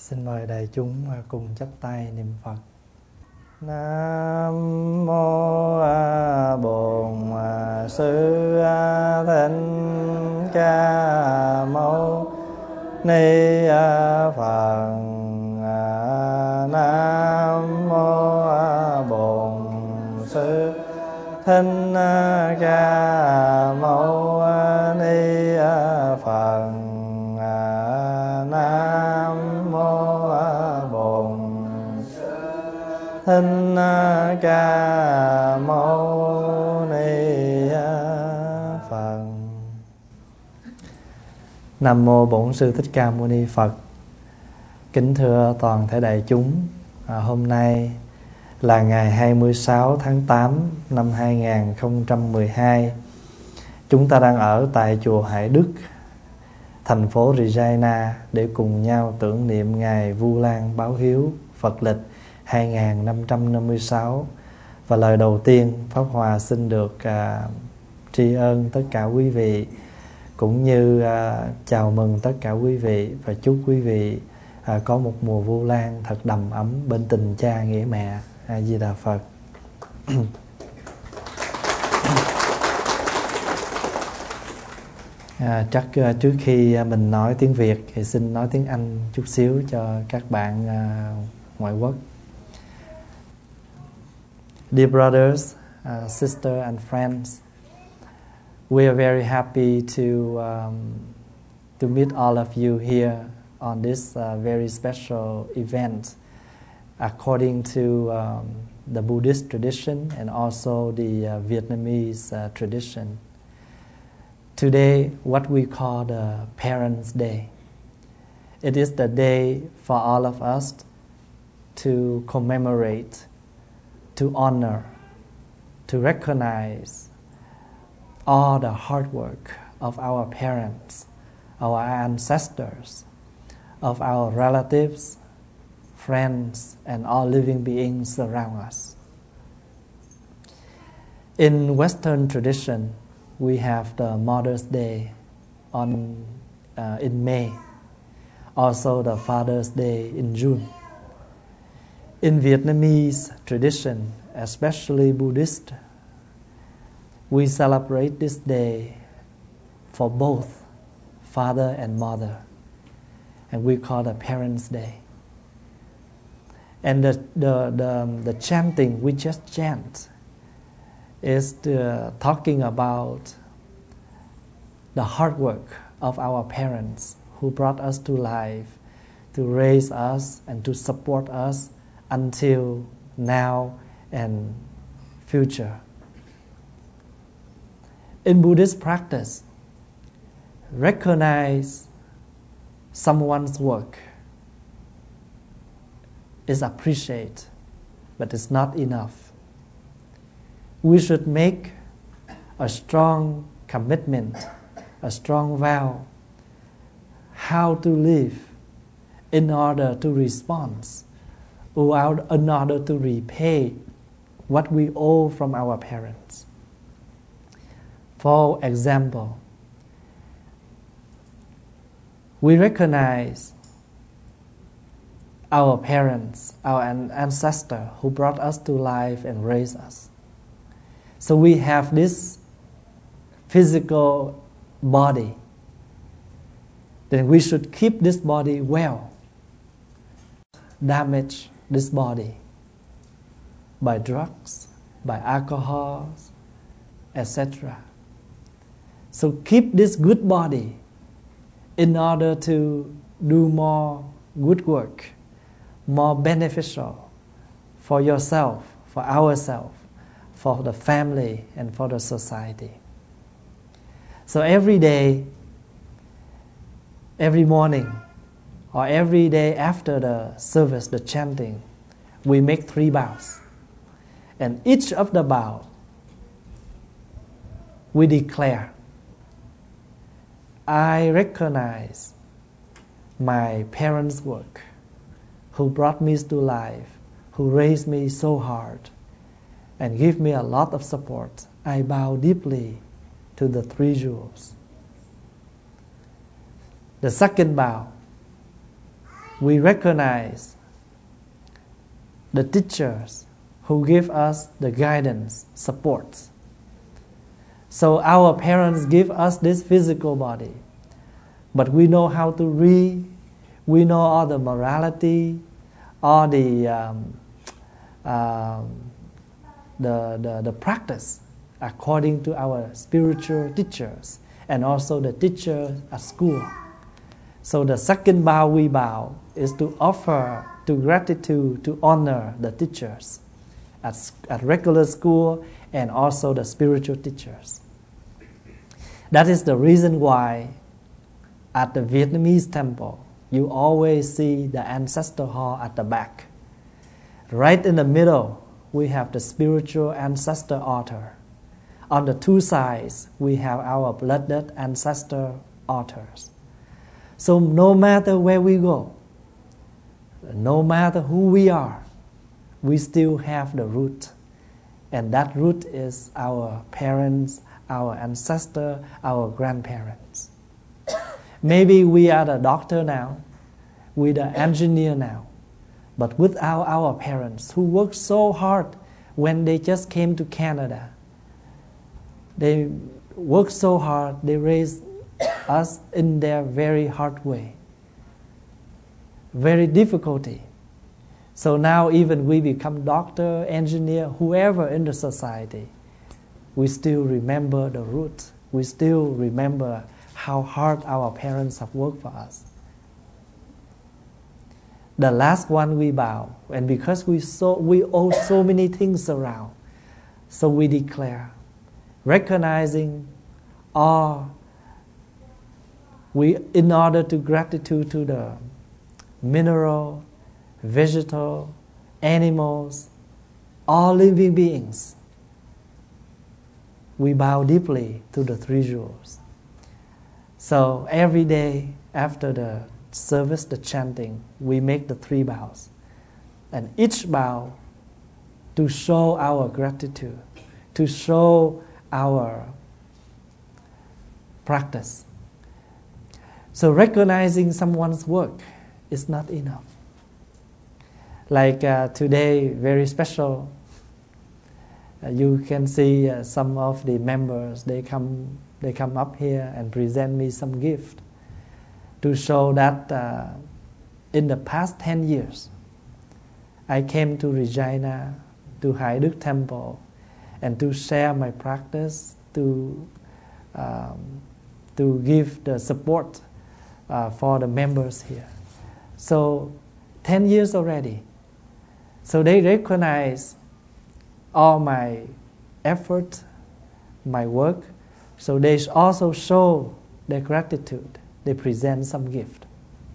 Xin mời đại chúng cùng chắp tay niệm Phật. Nam mô Bổn Sư Thích Ca Mâu Ni Phật. Nam mô Bổn Sư Thích Ca Mâu Ni Phật. Nam mô Bổn Thích Ca Mâu Ni Phật. Nam mô Bổn Sư Thích Ca Mâu Ni Phật. Kính thưa toàn thể đại chúng, hôm nay là ngày 26 tháng 8 năm 2012. Chúng ta đang ở tại chùa Hải Đức, thành phố Regina để cùng nhau tưởng niệm ngày Vu Lan báo hiếu Phật lịch 2556. Và lời đầu tiên, Pháp Hòa xin được tri ân tất cả quý vị, cũng như chào mừng tất cả quý vị và chúc quý vị có một mùa Vu Lan thật đầm ấm bên tình cha nghĩa mẹ. A Di Đà Phật. Chắc trước khi mình nói tiếng Việt thì xin nói tiếng Anh chút xíu cho các bạn ngoại quốc. Dear brothers, sisters and friends, we are very happy to meet all of you here on this very special event according to the Buddhist tradition and also the Vietnamese tradition. Today, what we call the Parents' Day. It is the day for all of us to commemorate, to honor, to recognize all the hard work of our parents, our ancestors, of our relatives, friends, and all living beings around us. In Western tradition, we have the Mother's Day in May, also the Father's Day in June. In Vietnamese tradition, especially Buddhist, we celebrate this day for both father and mother, and we call it Parents' Day. And the chanting we just chant is talking about the hard work of our parents who brought us to life, to raise us and to support us until now and future. In Buddhist practice, recognize someone's work is appreciated, but it's not enough. We should make a strong commitment, a strong vow, how to live in order to respond, or in order to repay what we owe from our parents. For example, we recognize our parents, our ancestors who brought us to life and raised us. So we have this physical body. Then we should keep this body well. Damage this body by drugs, by alcohol, etc. So keep this good body in order to do more good work, more beneficial for yourself, for ourselves, for the family, and for the society. So every day, every morning, or every day after the service, the chanting, we make 3 vows. And each of the vows, we declare, I recognize my parents' work, who brought me to life, who raised me so hard, and give me a lot of support. I bow deeply to the 3 jewels. The second vow, we recognize the teachers who give us the guidance, support. So our parents give us this physical body, but we know how to read, we know all the morality, all the practice according to our spiritual teachers and also the teachers at school. So the second bow we bow is to offer to gratitude, to honor the teachers at regular school and also the spiritual teachers. That is the reason why at the Vietnamese temple you always see the ancestor hall at the back. Right in the middle we have the spiritual ancestor altar. On the two sides, we have our blooded ancestor altars. So no matter where we go, no matter who we are, we still have the root. And that root is our parents, our ancestor, our grandparents. Maybe we are the doctor now, we the engineer now, but without our parents who worked so hard when they just came to Canada, they worked so hard, they raised us in their very hard way, very difficulty. So now even we become doctor, engineer, whoever in the society, we still remember the root. We still remember how hard our parents have worked for us. The last one we bow, and because we owe so many things around, so we declare, recognizing in order to gratitude to the mineral, vegetal, animals, all living beings, we bow deeply to the three jewels. So every day after the service, the chanting, we make the three bows. And each bow to show our gratitude, to show our practice. So recognizing someone's work is not enough. Like today, very special. You can see some of the members, they come up here and present me some gift to show that in the past 10 years, I came to Regina, to Hải Đức Temple, and to share my practice, to give the support for the members here. So 10 years already. So they recognize all my effort, my work. So they also show their gratitude. They present some gift.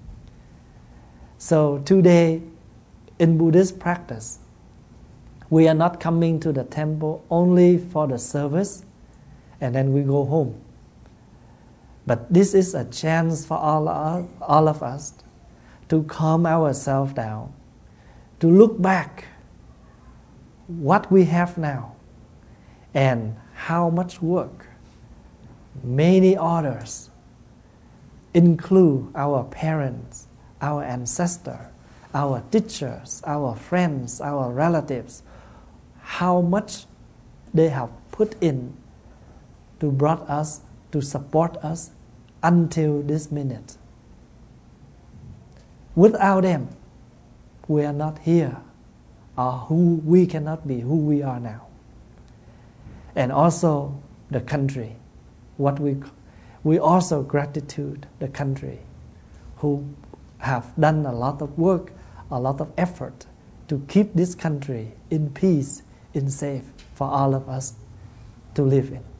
So today, in Buddhist practice, we are not coming to the temple only for the service and then we go home. But this is a chance for all of us to calm ourselves down, to look back what we have now and how much work many others include our parents, our ancestors, our teachers, our friends, our relatives, how much they have put in to brought us, to support us until this minute. Without them, we are not here, or who we cannot be who we are now. And also the country, we also gratitude the country who have done a lot of work, a lot of effort to keep this country in peace, in safe for all of us to live in.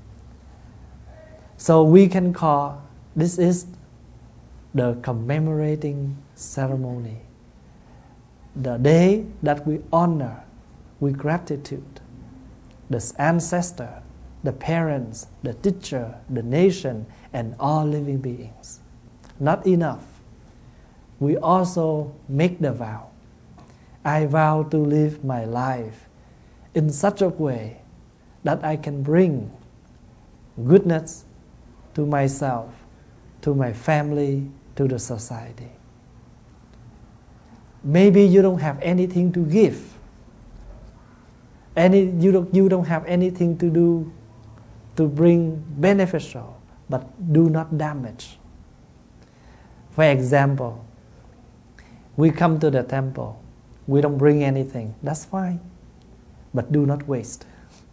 So we can call this is the commemorating ceremony, the day that we honor with gratitude the ancestor, the parents, the teacher, the nation, and all living beings. Not enough. We also make the vow. I vow to live my life in such a way that I can bring goodness to myself, to my family, to the society. Maybe you don't have anything to give. You don't have anything to do to bring beneficial, but do not damage. For example, we come to the temple, we don't bring anything, that's fine, but do not waste.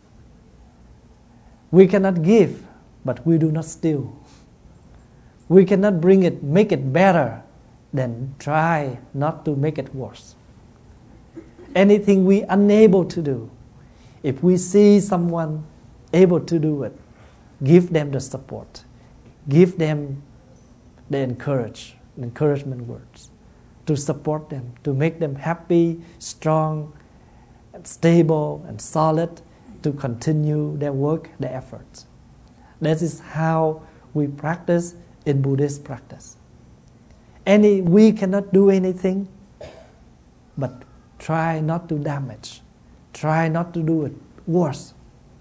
We cannot give, but we do not steal. We cannot make it better, then try not to make it worse. Anything we unable to do, if we see someone able to do it, give them the support, give them the encouragement words to support them, to make them happy, strong, and stable and solid to continue their work, their efforts. That is how we practice in Buddhist practice. We cannot do anything, but try not to damage. Try not to do it worse.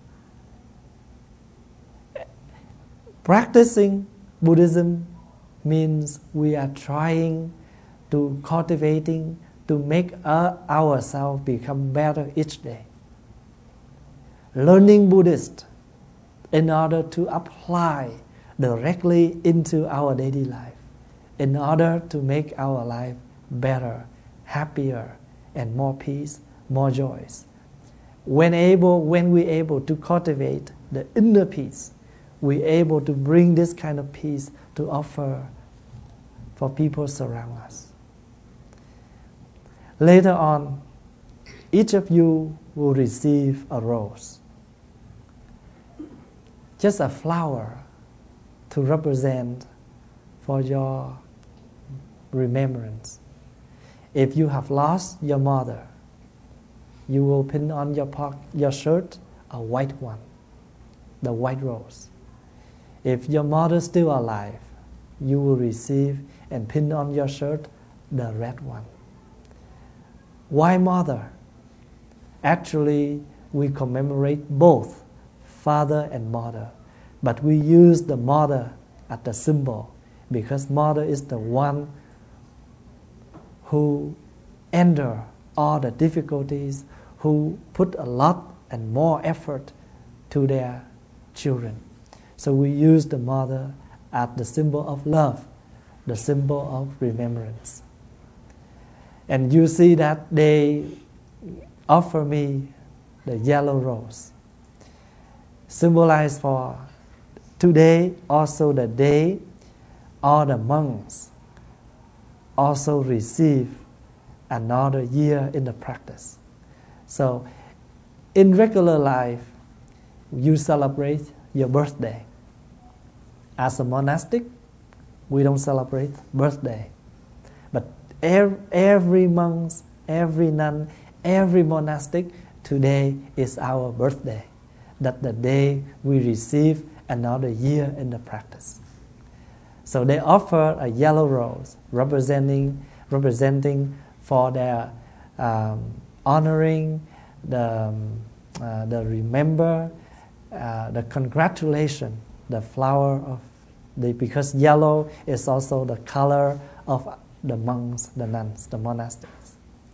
Practicing Buddhism means we are trying to cultivating, to make ourselves become better each day. Learning Buddhist in order to apply directly into our daily life, in order to make our life better, happier, and more peace, more joys. When we're able to cultivate the inner peace, we're able to bring this kind of peace to offer for people surround us. Later on, each of you will receive a rose, just a flower to represent for your remembrance. If you have lost your mother, you will pin on your shirt a white one, the white rose. If your mother is still alive, you will receive and pin on your shirt the red one. Why mother? Actually, we commemorate both father and mother, but we use the mother as the symbol because mother is the one who endure all the difficulties, who put a lot and more effort to their children. So we use the mother as the symbol of love, the symbol of remembrance. And you see that they offer me the yellow rose, symbolized for today, also the day all the monks also receive another year in the practice. So in regular life, you celebrate your birthday. As a monastic, we don't celebrate birthday. But every monk, every nun, every monastic, today is our birthday. That's the day we receive another year in the practice. So they offer a yellow rose representing for their honoring, the remember, the congratulation, the flower of because yellow is also the color of the monks, the nuns, the monastics.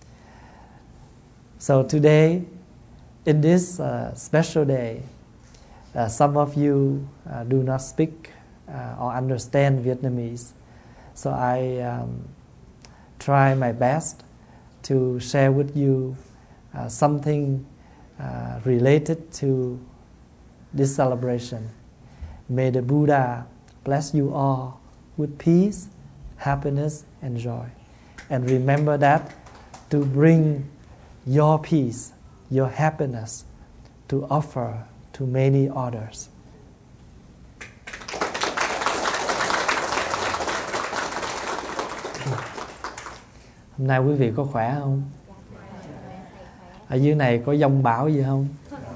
So today, in this special day, some of you do not speak or understand Vietnamese, so I try my best to share with you something related to this celebration. May the Buddha bless you all with peace, happiness, and joy. And remember that to bring your peace, your happiness, to offer to many others. Hôm nay quý vị có khỏe không? Ở dưới này có giông bão gì không?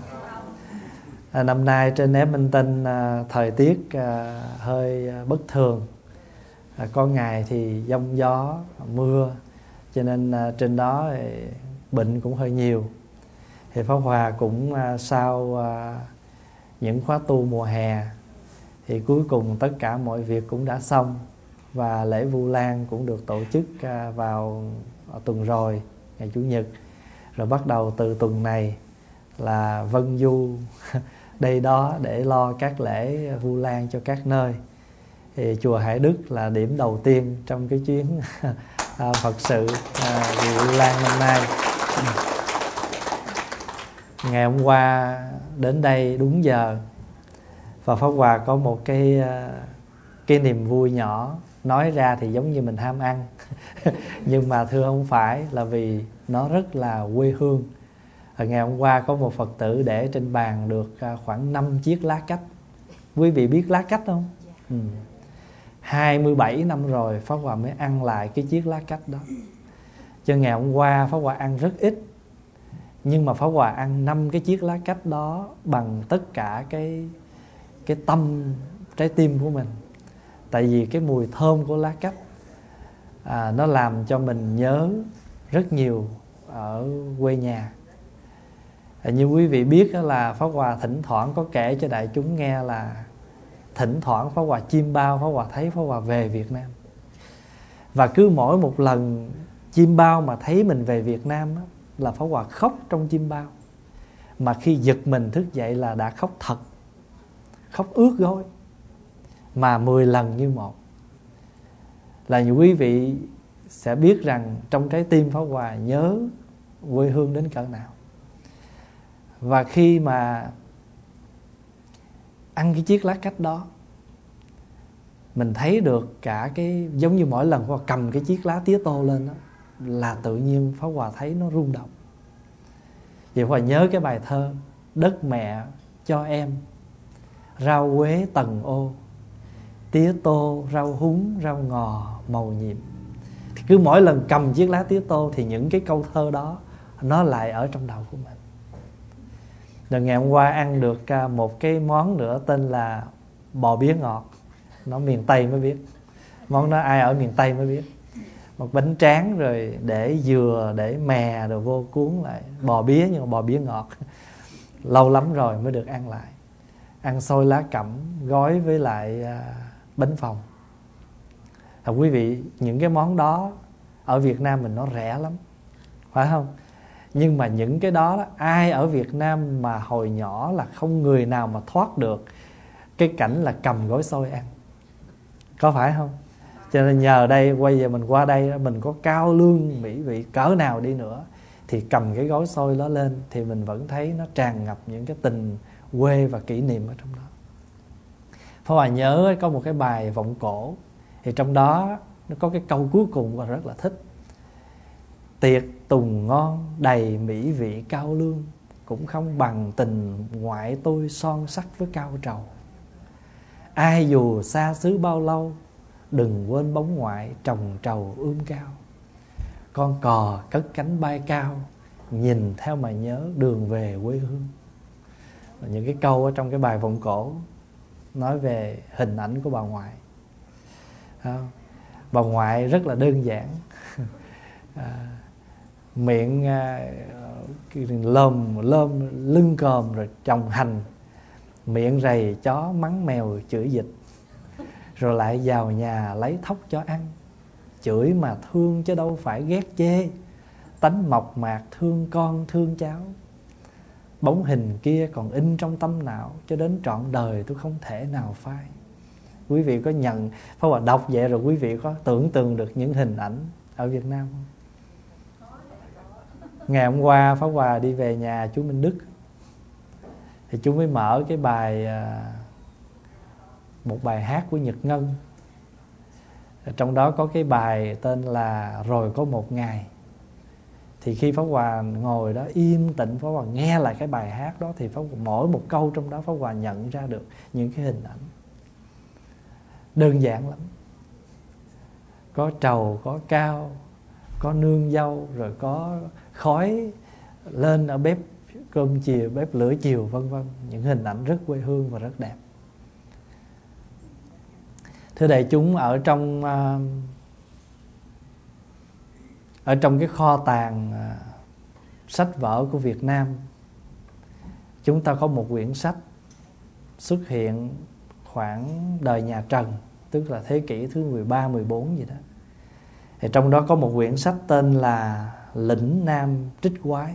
Năm nay trên Ép Minh Tinh thời tiết hơi bất thường. Có ngày thì giông gió, mưa, cho nên trên đó bệnh cũng hơi nhiều. Thì Pháp Hòa cũng sau những khóa tu mùa hè thì cuối cùng tất cả mọi việc cũng đã xong và lễ Vu Lan cũng được tổ chức vào tuần rồi, ngày Chủ nhật. Rồi bắt đầu từ tuần này là vân du đây đó để lo các lễ Vu Lan cho các nơi. Thì chùa Hải Đức là điểm đầu tiên trong cái chuyến Phật sự Vu Lan năm nay. Ngày hôm qua đến đây đúng giờ, và Pháp Hòa có một cái niềm vui nhỏ, nói ra thì giống như mình ham ăn nhưng mà thưa không phải, là vì nó rất là quê hương. Ngày hôm qua có một Phật tử để trên bàn được khoảng 5 chiếc lá cách. Quý vị biết lá cách không? 27 năm rồi Pháp Hòa mới ăn lại cái chiếc lá cách đó. Cho ngày hôm qua Pháp Hòa ăn rất ít, nhưng mà Pháp Hòa ăn 5 cái chiếc lá cách đó bằng tất cả cái tâm trái tim của mình. Tại vì cái mùi thơm của lá cách nó làm cho mình nhớ rất nhiều ở quê nhà. Như quý vị biết là Pháp Hòa thỉnh thoảng có kể cho đại chúng nghe là thỉnh thoảng Pháp Hòa chiêm bao, Pháp Hòa thấy Pháp Hòa về Việt Nam. Và cứ mỗi một lần chiêm bao mà thấy mình về Việt Nam á, là Pháp Hòa khóc trong chiêm bao. Mà khi giật mình thức dậy là đã khóc thật, khóc ướt gối, mà 10 lần như một. Là như quý vị sẽ biết rằng trong trái tim Pháp Hòa nhớ quê hương đến cỡ nào. Và khi mà ăn cái chiếc lá cách đó, mình thấy được cả cái, giống như mỗi lần Pháp Hòa cầm cái chiếc lá tía tô lên đó, là tự nhiên Pháp Hòa thấy nó rung động. Vậy Pháp Hòa nhớ cái bài thơ Đất mẹ cho em rau quế tầng ô, tía tô rau húng rau ngò màu nhiệm. Thì cứ mỗi lần cầm chiếc lá tía tô thì những cái câu thơ đó nó lại ở trong đầu của mình. Rồi ngày hôm qua ăn được một cái món nữa tên là bò bía ngọt. Nó miền Tây mới biết. Món đó ai ở miền Tây mới biết. Một bánh tráng rồi để dừa, để mè rồi vô cuốn lại. Bò bía nhưng mà bò bía ngọt. Lâu lắm rồi mới được ăn lại. Ăn xôi lá cẩm gói với lại bánh phồng. Quý vị, những cái món đó ở Việt Nam mình nó rẻ lắm, phải không? Nhưng mà những cái đó, ai ở Việt Nam mà hồi nhỏ là không người nào mà thoát được cái cảnh là cầm gói xôi ăn, có phải không? Cho nên nhờ đây, quay giờ mình qua đây, mình có cao lương mỹ vị cỡ nào đi nữa thì cầm cái gói xôi đó lên thì mình vẫn thấy nó tràn ngập những cái tình quê và kỷ niệm ở trong đó. Pháp Hòa nhớ có một cái bài vọng cổ, thì trong đó nó có cái câu cuối cùng và rất là thích. Tiệc tùng ngon đầy mỹ vị cao lương, cũng không bằng tình ngoại tôi son sắc với cao trầu. Ai dù xa xứ bao lâu, đừng quên bóng ngoại trồng trầu cao. Con cò cất cánh bay cao, nhìn theo mà nhớ đường về quê hương. Những cái câu ở trong cái bài vọng cổ nói về hình ảnh của bà ngoại. Bà ngoại rất là đơn giản. Miệng lồm lưng còm rồi trồng hành, miệng rầy chó mắng mèo chửi dịch, rồi lại vào nhà lấy thóc cho ăn. Chửi mà thương chứ đâu phải ghét chê, tánh mộc mạc thương con thương cháu. Bóng hình kia còn in trong tâm não, cho đến trọn đời tôi không thể nào phai. Quý vị có nhận, Pháp Hòa đọc vậy rồi quý vị có tưởng tượng được những hình ảnh ở Việt Nam không? Ngày hôm qua Pháp Hòa đi về nhà chú Minh Đức, thì chú mới mở cái bài, một bài hát của Nhật Ngân. Trong đó có cái bài tên là Rồi có một ngày. Thì khi Pháp Hòa ngồi đó im tĩnh, Pháp Hòa nghe lại cái bài hát đó, thì Pháp Hòa, mỗi một câu trong đó Pháp Hòa nhận ra được những cái hình ảnh đơn giản lắm. Có trầu, có cao, có nương dâu, rồi có khói lên ở bếp cơm chiều, bếp lửa chiều, vân vân. Những hình ảnh rất quê hương và rất đẹp. Thưa đại chúng, ở trong cái kho tàng sách vở của Việt Nam, chúng ta có một quyển sách xuất hiện khoảng đời nhà Trần, tức là thế kỷ thứ 13, 14 gì đó. Thì trong đó có một quyển sách tên là Lĩnh Nam Trích Quái.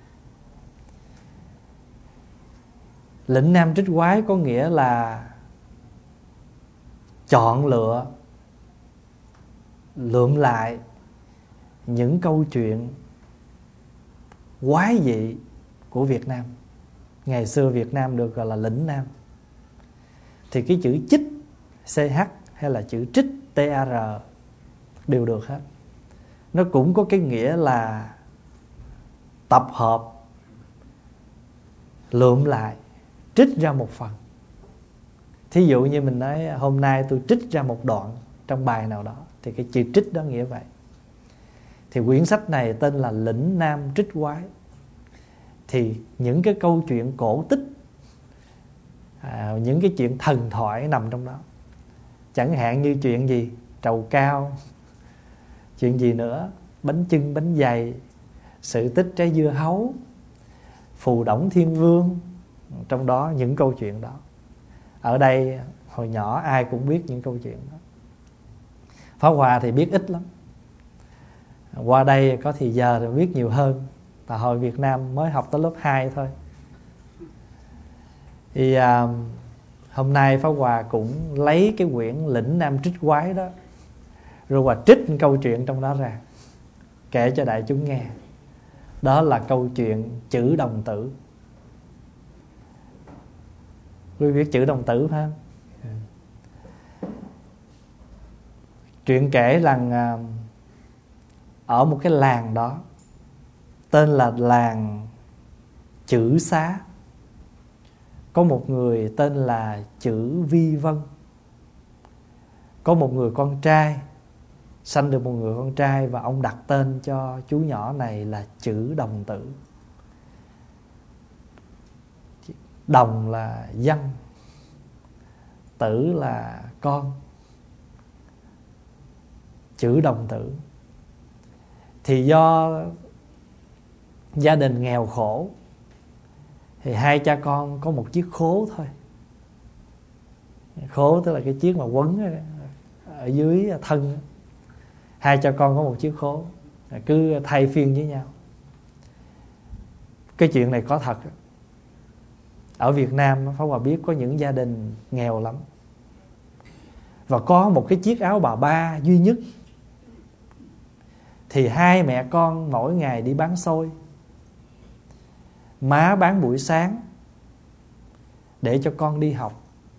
Lĩnh Nam Trích Quái có nghĩa là chọn lựa, lượm lại những câu chuyện quái dị của Việt Nam. Ngày xưa Việt Nam được gọi là lĩnh Nam. Thì cái chữ chích CH hay là chữ trích TR đều được hết. Nó cũng có cái nghĩa là tập hợp, lượm lại, trích ra một phần. Thí dụ như mình nói hôm nay tôi trích ra một đoạn trong bài nào đó, thì cái chữ trích đó nghĩa vậy. Thì quyển sách này tên là Lĩnh Nam Trích Quái. Thì những cái câu chuyện cổ tích, những cái chuyện thần thoại nằm trong đó. Chẳng hạn như chuyện gì? Trầu cao. Chuyện gì nữa? Bánh chưng bánh dày. Sự tích trái dưa hấu. Phù đổng thiên vương. Trong đó những câu chuyện đó. Ở đây hồi nhỏ ai cũng biết những câu chuyện đó. Pháp Hòa thì biết ít lắm. Qua đây có thì giờ thì biết nhiều hơn. Tại hồi Việt Nam mới học tới lớp 2 thôi. Thì hôm nay Pháp Hòa cũng lấy cái quyển Lĩnh Nam Trích Quái đó, rồi Hòa trích câu chuyện trong đó ra, kể cho đại chúng nghe. Đó là câu chuyện chữ đồng tử. Quý vị biết chữ đồng tử phải không? Chuyện kể rằng ở một cái làng đó tên là làng Chữ Xá, có một người tên là Chữ Vi Vân. Có một người con trai, sanh được một người con trai, và ông đặt tên cho chú nhỏ này là Chữ Đồng Tử. Đồng là dân, tử là con. Chữ Đồng Tử. Thì do gia đình nghèo khổ, thì hai cha con có một chiếc khố thôi. Khố tức là cái chiếc mà quấn ở dưới thân. Hai cha con có một chiếc khố, cứ thay phiên với nhau. Cái chuyện này có thật. Ở Việt Nam Pháp Hòa biết có những gia đình nghèo lắm, và có một cái chiếc áo bà ba duy nhất. Thì hai mẹ con mỗi ngày đi bán xôi. Má bán buổi sáng để cho con đi học,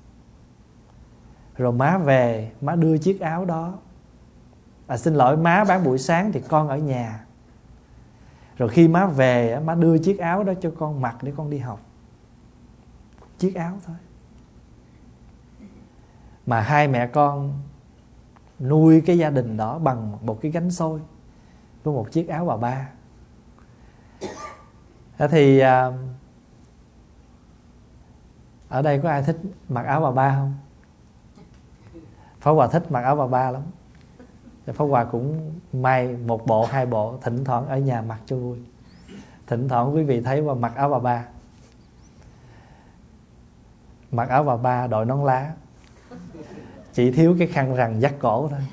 rồi má về, má đưa chiếc áo đó. Xin lỗi, má bán buổi sáng thì con ở nhà. Rồi khi má về, má đưa chiếc áo đó cho con mặc để con đi học. Chiếc áo thôi. Mà hai mẹ con nuôi cái gia đình đó bằng một cái gánh xôi với một chiếc áo bà ba. Thì ở đây có ai thích mặc áo bà ba không? Pháp Hòa thích mặc áo bà ba lắm. Pháp Hòa cũng may một bộ, hai bộ, thỉnh thoảng ở nhà mặc cho vui. Thỉnh thoảng quý vị thấy Hòa mặc áo bà ba. Mặc áo bà ba, đội nón lá, chỉ thiếu cái khăn rằn dắt cổ thôi.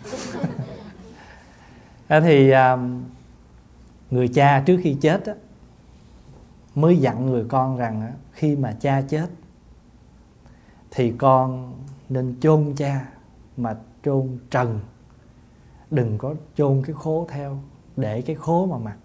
Thì người cha trước khi chết á, mới dặn người con rằng á, khi mà cha chết thì con nên chôn cha, mà chôn trần, đừng có chôn cái khố theo, để cái khố mà mặc.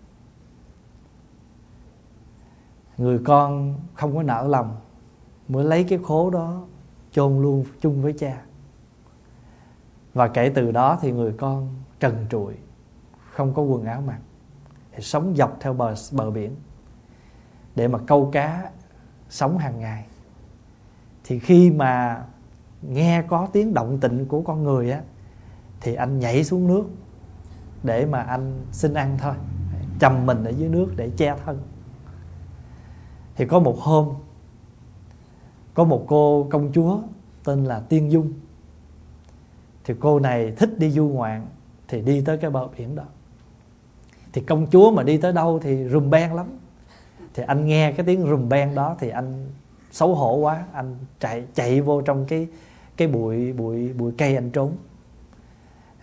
Người con không có nỡ lòng, mới lấy cái khố đó chôn luôn chung với cha. Và kể từ đó thì người con trần trụi, không có quần áo mặc, thì sống dọc theo bờ biển để mà câu cá, sống hàng ngày. Thì khi mà nghe có tiếng động tĩnh của con người á, thì anh nhảy xuống nước để mà anh xin ăn thôi, chầm mình ở dưới nước để che thân. Thì có một hôm, có một cô công chúa tên là Tiên Dung. Thì cô này thích đi du ngoạn, thì đi tới cái bờ biển đó. Thì công chúa mà đi tới đâu thì rùm beng lắm. Thì anh nghe cái tiếng rùm beng đó thì anh xấu hổ quá, anh chạy vô trong cái bụi cây anh trốn.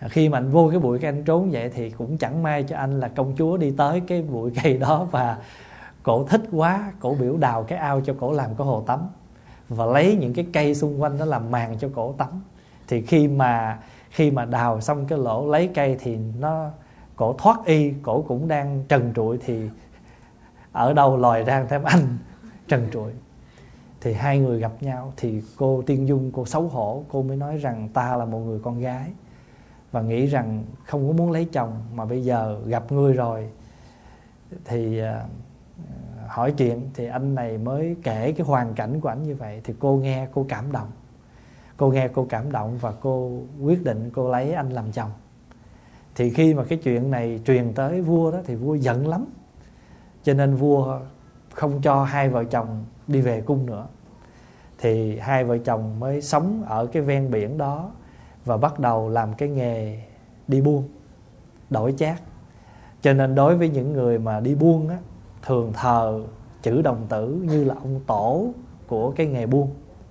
Khi mà anh vô cái bụi cây anh trốn vậy thì cũng chẳng may cho anh là công chúa đi tới cái bụi cây đó, và cổ thích quá, cổ biểu đào cái ao cho cổ làm cái hồ tắm, và lấy những cái cây xung quanh đó làm màn cho cổ tắm. Thì khi mà đào xong cái lỗ lấy cây thì cổ thoát y, cổ cũng đang trần trụi, thì ở đâu lòi ra thêm anh trần trụi. Thì hai người gặp nhau, thì cô Tiên Dung cô xấu hổ, cô mới nói rằng ta là một người con gái và nghĩ rằng không có muốn lấy chồng, mà bây giờ gặp ngươi rồi thì hỏi chuyện. Thì anh này mới kể cái hoàn cảnh của anh như vậy, thì cô nghe cô cảm động. Cô nghe cô cảm động và cô quyết định cô lấy anh làm chồng. Thì khi mà cái chuyện này truyền tới vua đó thì vua giận lắm, cho nên vua không cho hai vợ chồng đi về cung nữa. Thì hai vợ chồng mới sống ở cái ven biển đó và bắt đầu làm cái nghề đi buôn, đổi chác. Cho nên đối với những người mà đi buôn á, thường thờ chữ đồng tử như là ông tổ của cái nghề buôn.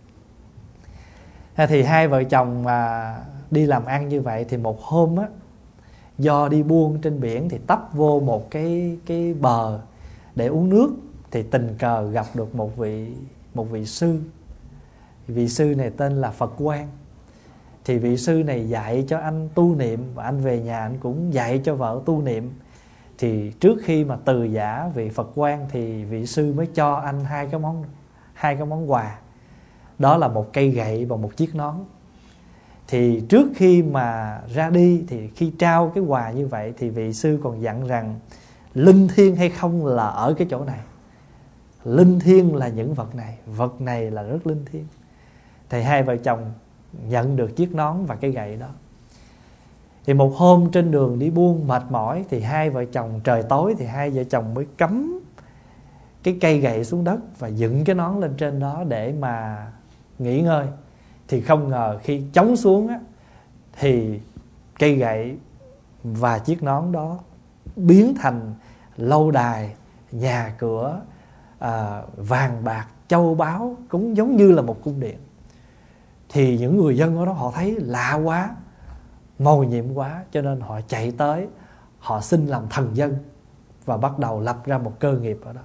Thì hai vợ chồng mà đi làm ăn như vậy, thì một hôm á, do đi buôn trên biển thì tấp vô một cái bờ để uống nước, thì tình cờ gặp được một vị sư. Vị sư này tên là Phật Quang. Thì vị sư này dạy cho anh tu niệm, và anh về nhà anh cũng dạy cho vợ tu niệm. Thì trước khi mà từ giả vị Phật Quang thì vị sư mới cho anh hai cái món quà. Đó là một cây gậy và một chiếc nón. Thì trước khi mà ra đi, thì khi trao cái quà như vậy thì vị sư còn dặn rằng linh thiêng hay không là ở cái chỗ này. Linh thiêng là những vật này là rất linh thiêng. Thì hai vợ chồng nhận được chiếc nón và cái gậy đó. Thì một hôm trên đường đi buôn mệt mỏi, thì hai vợ chồng, trời tối thì hai vợ chồng mới cắm cái cây gậy xuống đất và dựng cái nón lên trên đó để mà nghỉ ngơi. Thì không ngờ khi chống xuống á, thì cây gậy và chiếc nón đó biến thành lâu đài, nhà cửa, vàng bạc, châu báu, cũng giống như là một cung điện. Thì những người dân ở đó họ thấy lạ quá, mầu nhiệm quá, cho nên họ chạy tới, họ xin làm thần dân và bắt đầu lập ra một cơ nghiệp ở đó.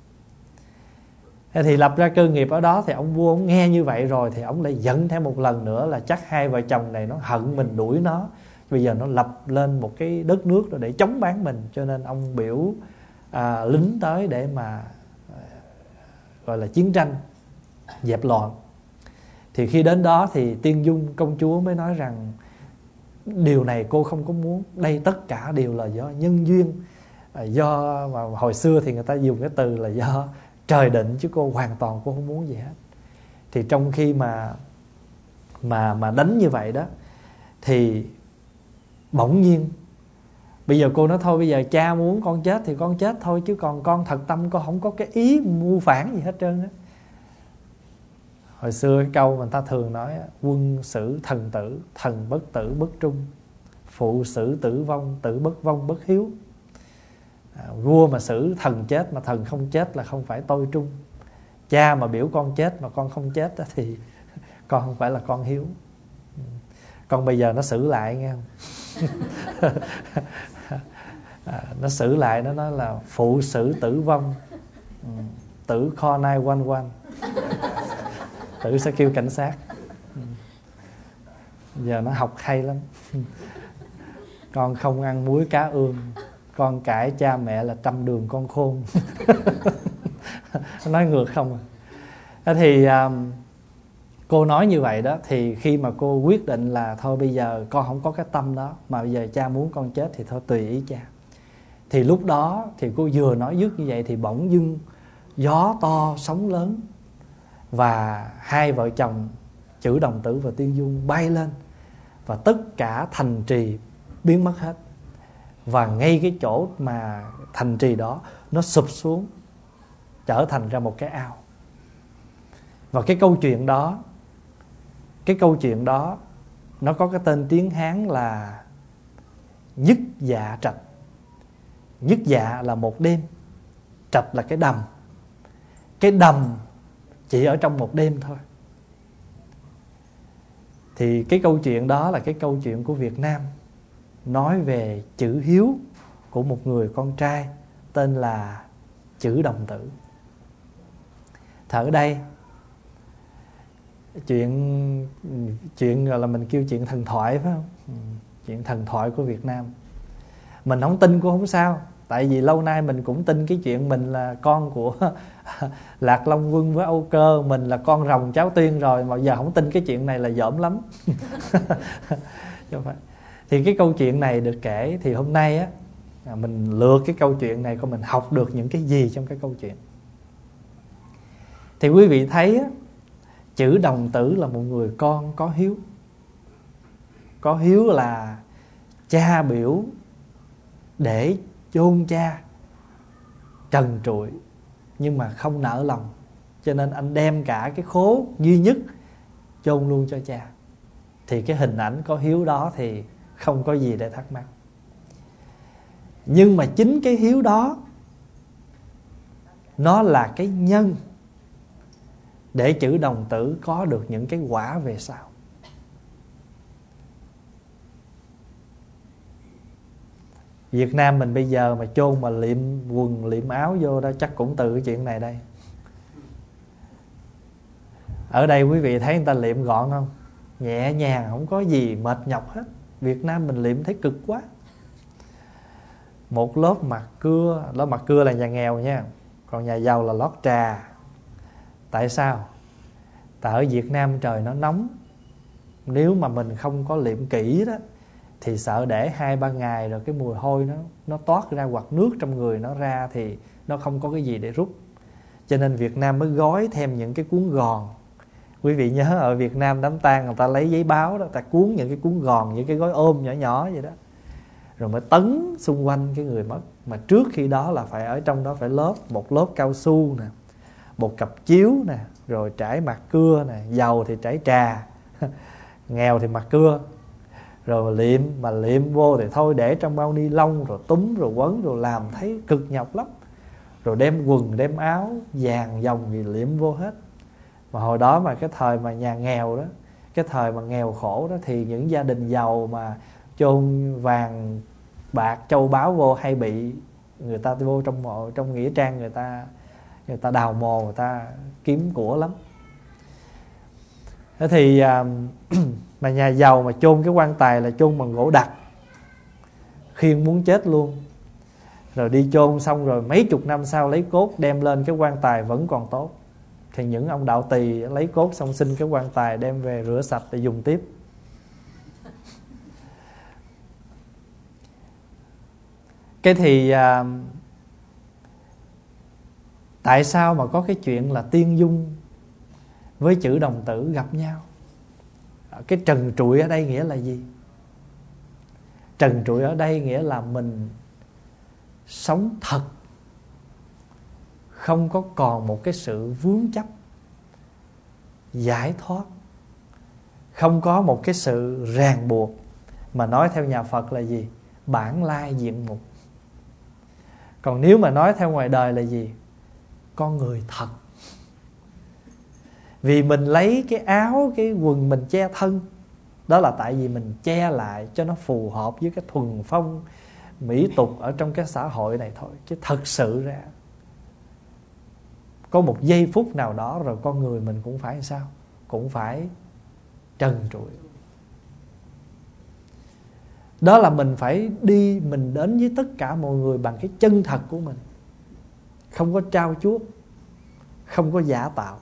Thì lập ra cơ nghiệp ở đó, thì ông vua ông nghe như vậy rồi thì ông lại giận thêm một lần nữa là chắc hai vợ chồng này nó hận mình đuổi nó, bây giờ nó lập lên một cái đất nước để chống bán mình. Cho nên ông biểu lính tới để mà gọi là chiến tranh, dẹp loạn. Thì khi đến đó thì Tiên Dung công chúa mới nói rằng điều này cô không có muốn, đây tất cả đều là do nhân duyên, do mà hồi xưa thì người ta dùng cái từ là do trời định, chứ cô hoàn toàn cô không muốn gì hết. Thì trong khi mà đánh như vậy đó, thì bỗng nhiên bây giờ cô nói thôi, bây giờ cha muốn con chết thì con chết thôi, chứ còn con thật tâm con không có cái ý mưu phản gì hết trơn á. Hồi xưa cái câu mà người ta thường nói, quân xử thần tử, thần bất tử bất trung, phụ xử tử vong, tử bất vong bất hiếu. Vua mà xử thần chết mà thần không chết là không phải tôi trung. Cha mà biểu con chết mà con không chết đó, thì con không phải là con hiếu. Còn bây giờ nó xử lại nghe không? Nó xử lại, nó nói là phụ xử tử vong, tử call 911. Tử sẽ kêu cảnh sát. Giờ nó học hay lắm. Con không ăn muối cá ương, con cãi cha mẹ là trăm đường con khôn. Nói ngược không à. Thì cô nói như vậy đó. Thì khi mà cô quyết định là thôi bây giờ con không có cái tâm đó, mà bây giờ cha muốn con chết thì thôi tùy ý cha. Thì lúc đó thì cô vừa nói dứt như vậy thì bỗng dưng gió to sóng lớn, và hai vợ chồng Chữ Đồng Tử và Tiên Dung bay lên, và tất cả thành trì biến mất hết. Và ngay cái chỗ mà thành trì đó nó sụp xuống, trở thành ra một cái ao. Và cái câu chuyện đó nó có cái tên tiếng Hán là Nhất Dạ Trạch. Nhất Dạ là một đêm, Trạch là cái đầm. Cái đầm chỉ ở trong một đêm thôi. Thì cái câu chuyện đó là cái câu chuyện của Việt Nam. nói về chữ hiếu của một người con trai tên là Chử Đồng Tử. Ở đây chuyện gọi là mình kêu chuyện thần thoại, phải không? Chuyện thần thoại của Việt Nam. Mình không tin cũng không sao, tại vì lâu nay mình cũng tin cái chuyện mình là con của Lạc Long Quân với Âu Cơ, mình là con rồng cháu tiên rồi, mà giờ không tin cái chuyện này là dởm lắm. Thì cái câu chuyện này được kể, thì hôm nay á, mình lượt cái câu chuyện này, coi mình học được những cái gì trong cái câu chuyện. Thì quý vị thấy á, Chử Đồng Tử là một người con có hiếu. Có hiếu là cha biểu để chôn cha trần trụi, nhưng mà không nỡ lòng, cho nên anh đem cả cái khố duy nhất chôn luôn cho cha. Thì cái hình ảnh có hiếu đó thì không có gì để thắc mắc. Nhưng mà chính cái hiếu đó nó là cái nhân để Chử Đồng Tử có được những cái quả về sau. Việt Nam mình bây giờ mà chôn mà liệm quần liệm áo vô đó chắc cũng từ cái chuyện này đây. Ở đây quý vị thấy người ta liệm gọn không? Nhẹ nhàng, không có gì mệt nhọc hết. Việt Nam mình liệm thấy cực quá. Một lớp mặt cưa là nhà nghèo nha, còn nhà giàu là lót trà. Tại sao? Tại ở Việt Nam trời nó nóng, nếu mà mình không có liệm kỹ đó thì sợ để 2-3 ngày rồi cái mùi hôi nó toát ra, hoặc nước trong người nó ra thì nó không có cái gì để rút. Cho nên Việt Nam mới gói thêm những cái cuốn gòn. Quý vị nhớ ở Việt Nam đám tang người ta lấy giấy báo đó, người ta cuốn những cái cuốn gòn, những cái gói ôm nhỏ nhỏ vậy đó, rồi mới tấn xung quanh cái người mất. Mà trước khi đó là phải ở trong đó phải một lớp cao su nè, một cặp chiếu nè, rồi trải mặt cưa nè, giàu thì trải trà, nghèo thì mặt cưa. Rồi liệm vô thì thôi để trong bao ni lông, rồi túm rồi quấn rồi làm, thấy cực nhọc lắm. Rồi đem quần đem áo vàng dòng gì liệm vô hết. Mà hồi đó mà cái thời mà nhà nghèo đó, cái thời mà nghèo khổ đó, thì những gia đình giàu mà chôn vàng bạc châu báu vô hay bị người ta vô trong mộ, trong nghĩa trang người ta đào mồ, người ta kiếm của lắm. Thế thì mà nhà giàu mà chôn cái quan tài là chôn bằng gỗ đặc, khiêng muốn chết luôn. Rồi đi chôn xong rồi mấy chục năm sau lấy cốt đem lên, cái quan tài vẫn còn tốt. Thì những ông đạo tỳ lấy cốt xong xin cái quan tài đem về rửa sạch để dùng tiếp. Cái thì tại sao mà có cái chuyện là Tiên Dung với Chử Đồng Tử gặp nhau? Cái trần trụi ở đây nghĩa là gì? Trần trụi ở đây nghĩa là mình sống thật, không có còn một cái sự vướng chấp, giải thoát, không có một cái sự ràng buộc. Mà nói theo nhà Phật là gì? Bản lai diện mục. Còn nếu mà nói theo ngoài đời là gì? Con người thật. Vì mình lấy cái áo, cái quần mình che thân, đó là tại vì mình che lại cho nó phù hợp với cái thuần phong mỹ tục ở trong cái xã hội này thôi. Chứ thật sự ra có một giây phút nào đó rồi con người mình cũng phải sao? Cũng phải trần trụi. Đó là mình phải đi, mình đến với tất cả mọi người bằng cái chân thật của mình, không có trao chuốt, không có giả tạo.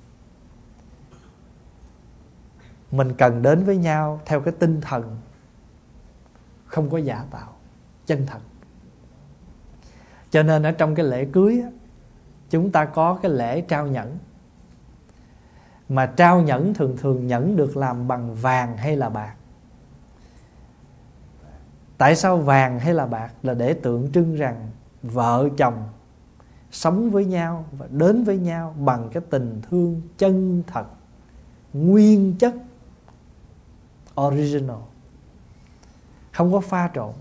Mình cần đến với nhau theo cái tinh thần không có giả tạo, chân thật. Cho nên ở trong cái lễ cưới á, chúng ta có cái lễ trao nhẫn. Mà trao nhẫn thường thường nhẫn được làm bằng vàng hay là bạc. Tại sao vàng hay là bạc? Là để tượng trưng rằng vợ chồng sống với nhau và đến với nhau bằng cái tình thương chân thật, nguyên chất, original, không có pha trộn.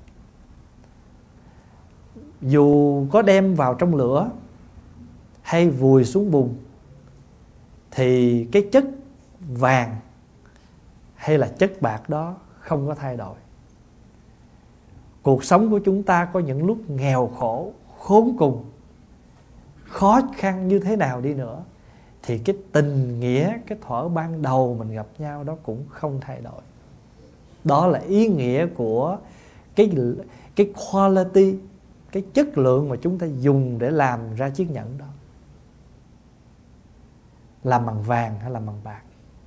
Dù có đem vào trong lửa hay vùi xuống bùn thì cái chất vàng hay là chất bạc đó không có thay đổi. cuộc sống của chúng ta có những lúc nghèo khổ, khốn cùng, khó khăn như thế nào đi nữa, thì cái tình nghĩa, cái thuở ban đầu mình gặp nhau đó cũng không thay đổi. Đó là ý nghĩa của cái quality, cái chất lượng mà chúng ta dùng để làm ra chiếc nhẫn đó. Làm bằng vàng hay làm bằng bạc,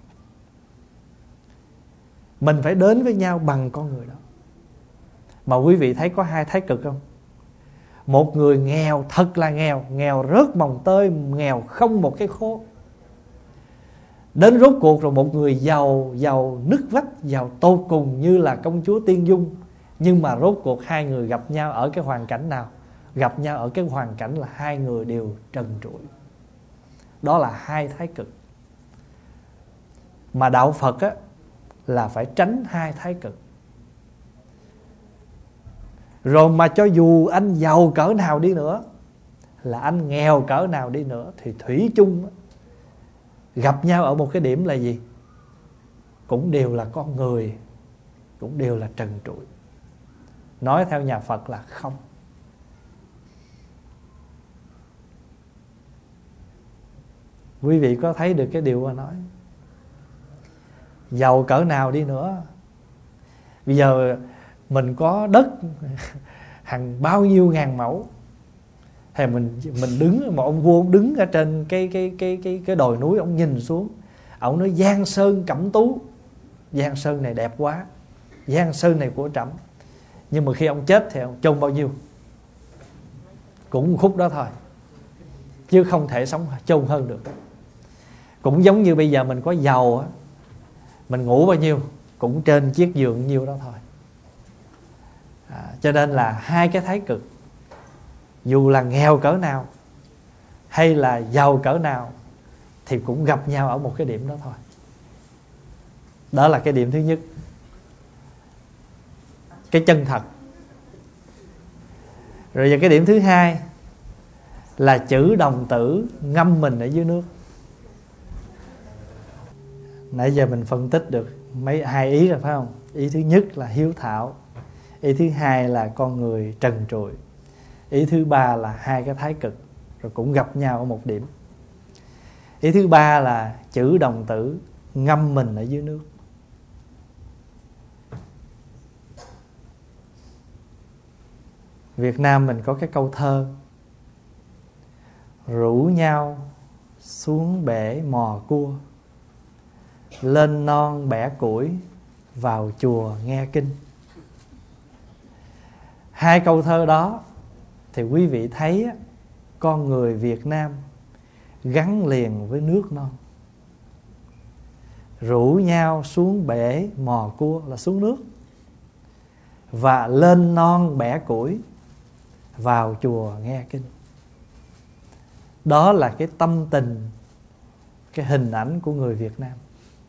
mình phải đến với nhau bằng con người đó. Mà quý vị thấy có hai thái cực không? Một người nghèo, thật là nghèo, nghèo rớt mồng tơi, nghèo không một cái khố. Đến rốt cuộc rồi một người giàu, giàu nứt vách, giàu tột cùng như là công chúa Tiên Dung. Nhưng mà rốt cuộc hai người gặp nhau ở cái hoàn cảnh nào? Gặp nhau ở cái hoàn cảnh là hai người đều trần trụi. Đó là hai thái cực. Mà đạo Phật á, là phải tránh hai thái cực. Rồi mà cho dù anh giàu cỡ nào đi nữa, là anh nghèo cỡ nào đi nữa, thì thủy chung á, gặp nhau ở một cái điểm là gì? Cũng đều là con người, cũng đều là trần trụi. Nói theo nhà Phật là không. Quý vị có thấy được cái điều mà nói? Giàu cỡ nào đi nữa, bây giờ mình có đất hàng bao nhiêu ngàn mẫu, thì mình đứng, một ông vua ông đứng ở trên cái đồi núi, ông nhìn xuống, ông nói Giang sơn cẩm tú, Giang sơn này đẹp quá, Giang sơn này của trẫm. Nhưng mà khi ông chết thì ông chôn bao nhiêu? Cũng khúc đó thôi, chứ không thể sống chôn hơn được. Cũng giống như bây giờ mình có giàu á, mình ngủ bao nhiêu cũng trên chiếc giường nhiêu đó thôi. Cho nên là hai cái thái cực, dù là nghèo cỡ nào hay là giàu cỡ nào, thì cũng gặp nhau ở một cái điểm đó thôi. Đó là cái điểm thứ nhất, cái chân thật. Rồi cái điểm thứ hai là chữ đồng tử ngâm mình ở dưới nước. Nãy giờ mình phân tích được hai ý rồi phải không? Ý thứ nhất là hiếu thảo, ý thứ hai là con người trần trụi, ý thứ ba là hai cái thái cực, rồi cũng gặp nhau ở một điểm. Ý thứ ba là chữ đồng tử ngâm mình ở dưới nước. Việt Nam mình có cái câu thơ: rủ nhau xuống bể mò cua, lên non bẻ củi, vào chùa nghe kinh. Hai câu thơ đó thì quý vị thấy con người Việt Nam gắn liền với nước non. Rủ nhau xuống bể mò cua là xuống nước, và lên non bẻ củi, vào chùa nghe kinh. Đó là cái tâm tình, cái hình ảnh của người Việt Nam.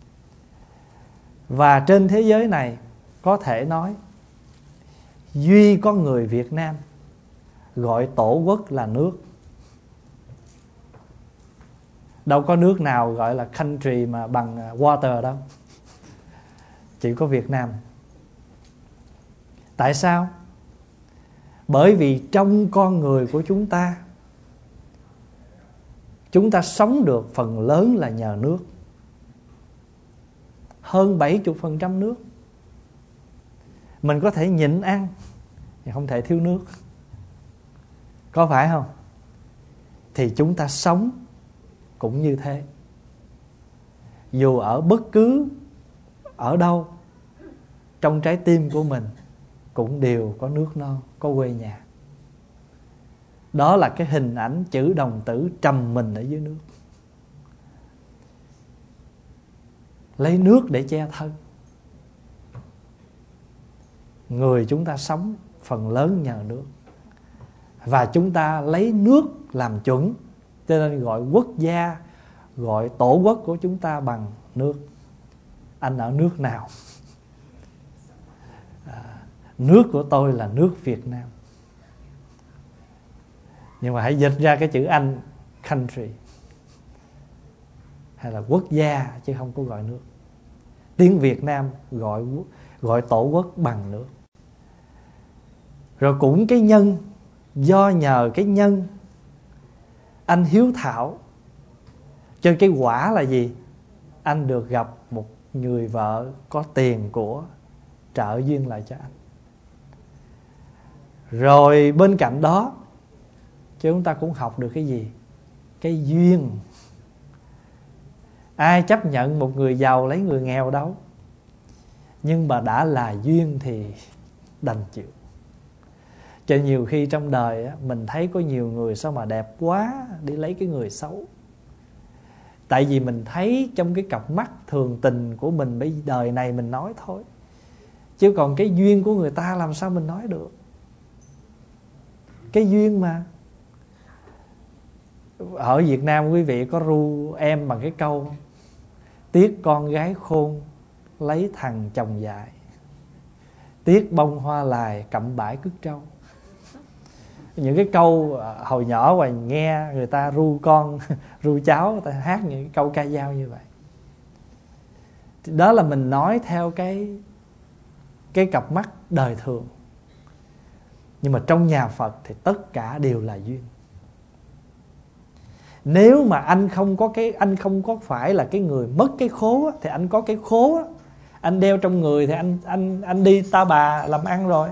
Và trên thế giới này có thể nói duy có người Việt Nam gọi tổ quốc là nước. Đâu có nước nào gọi là country mà bằng water đâu. Chỉ có Việt Nam. Tại sao? Bởi vì trong con người của chúng ta sống được phần lớn là nhờ nước. Hơn 70% nước. Mình có thể nhịn ăn nhưng không thể thiếu nước, có phải không? Thì chúng ta sống cũng như thế. Dù ở bất cứ ở đâu, trong trái tim của mình cũng đều có nước non, có quê nhà. Đó là cái hình ảnh chữ đồng tử trầm mình ở dưới nước, lấy nước để che thân. Người chúng ta sống phần lớn nhờ nước, và chúng ta lấy nước làm chuẩn, cho nên gọi quốc gia, gọi tổ quốc của chúng ta bằng nước. Anh ở nước nào? Nước của tôi là nước Việt Nam. Nhưng mà hãy dịch ra cái chữ Anh, country, hay là quốc gia, chứ không có gọi nước. Tiếng Việt Nam gọi tổ quốc bằng nước. Rồi cũng cái nhân, do nhờ cái nhân anh hiếu thảo, cho cái quả là gì? Anh được gặp một người vợ có tiền của trợ duyên lại cho anh. Rồi bên cạnh đó chúng ta cũng học được cái gì? Cái duyên. Ai chấp nhận một người giàu lấy người nghèo đâu. Nhưng mà đã là duyên thì đành chịu. Cho nhiều khi trong đời á, mình thấy có nhiều người sao mà đẹp quá, đi lấy cái người xấu. Tại vì mình thấy trong cái cặp mắt thường tình của mình bây đời này mình nói thôi. Chứ còn cái duyên của người ta làm sao mình nói được. Cái duyên mà. Ở Việt Nam quý vị có ru em bằng cái câu: tiếc con gái khôn lấy thằng chồng dại, tiếc bông hoa lài cặm bãi cất trâu. Những cái câu hồi nhỏ mà nghe người ta ru con, ru cháu, người ta hát những cái câu ca dao như vậy. Đó là mình nói theo cái cặp mắt đời thường. Nhưng mà trong nhà Phật thì tất cả đều là duyên. Nếu mà anh không có phải là cái người mất cái khố á, thì anh có cái khố á, anh đeo trong người thì anh đi Ta Bà làm ăn rồi.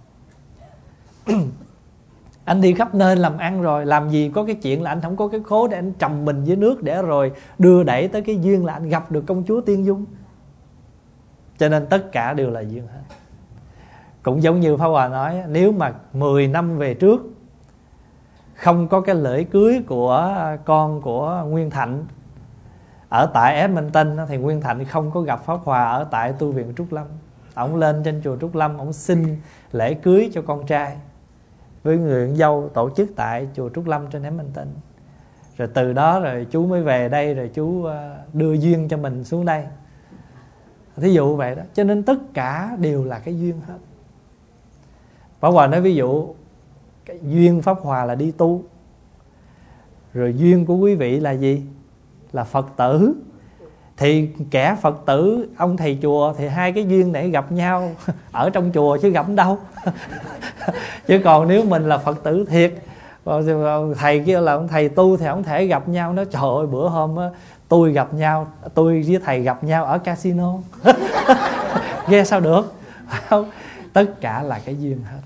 Anh đi khắp nơi làm ăn rồi. Làm gì có cái chuyện là anh không có cái khố để anh trầm mình dưới nước, để rồi đưa đẩy tới cái duyên là anh gặp được công chúa Tiên Dung. Cho nên tất cả đều là duyên hết. Cũng giống như Pháp Hòa nói, nếu mà 10 năm về trước không có cái lễ cưới của con của Nguyên Thạnh ở tại Edmonton, thì Nguyên Thạnh không có gặp Pháp Hòa ở tại tu viện Trúc Lâm. Ông lên trên chùa Trúc Lâm, ông xin lễ cưới cho con trai với người con dâu, tổ chức tại chùa Trúc Lâm trên Edmonton. Rồi từ đó rồi chú mới về đây, rồi chú đưa duyên cho mình xuống đây. Thí dụ vậy đó. Cho nên tất cả đều là cái duyên hết. Pháp Hòa nói ví dụ, cái duyên Pháp Hòa là đi tu. Rồi duyên của quý vị là gì? Là Phật tử. Thì kẻ Phật tử, ông thầy chùa, thì hai cái duyên này gặp nhau ở trong chùa chứ gặp đâu. Chứ còn nếu mình là Phật tử thiệt, thầy kia là ông thầy tu, thì ông thể gặp nhau. Nói trời ơi, bữa hôm á, tôi với thầy gặp nhau ở casino. Nghe sao được. Tất cả là cái duyên hết.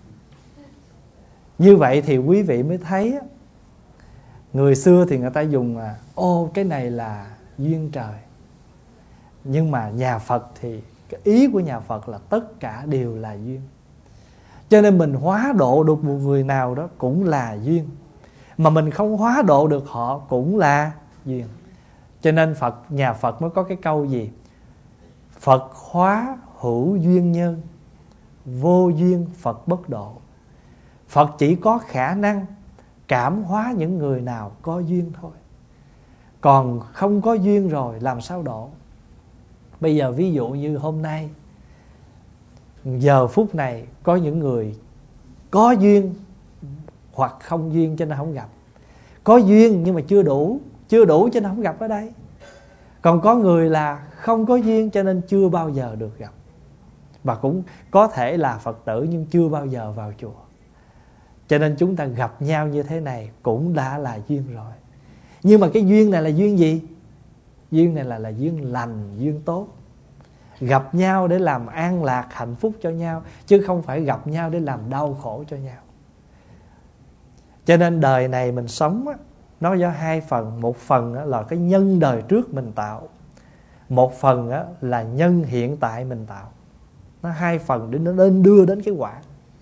Như vậy thì quý vị mới thấy, người xưa thì người ta dùng cái này là duyên trời. Nhưng mà nhà Phật thì cái ý của nhà Phật là tất cả đều là duyên. Cho nên mình hóa độ được một người nào đó cũng là duyên, mà mình không hóa độ được họ cũng là duyên. Cho nên nhà Phật mới có cái câu gì? Phật hóa hữu duyên nhân, vô duyên Phật bất độ. Phật chỉ có khả năng cảm hóa những người nào có duyên thôi. Còn không có duyên rồi làm sao độ? Bây giờ ví dụ như hôm nay, giờ phút này, có những người có duyên hoặc không duyên cho nên không gặp. Có duyên nhưng mà chưa đủ cho nên không gặp ở đây. Còn có người là không có duyên cho nên chưa bao giờ được gặp. Và cũng có thể là Phật tử nhưng chưa bao giờ vào chùa. Cho nên chúng ta gặp nhau như thế này cũng đã là duyên rồi. Nhưng mà cái duyên này là duyên gì? Duyên này là duyên lành, duyên tốt. Gặp nhau để làm an lạc, hạnh phúc cho nhau, chứ không phải gặp nhau để làm đau khổ cho nhau. Cho nên đời này mình sống á, nó do hai phần. Một phần á, là cái nhân đời trước mình tạo. Một phần á, là nhân hiện tại mình tạo. Nó hai phần để nó nên đưa đến cái quả.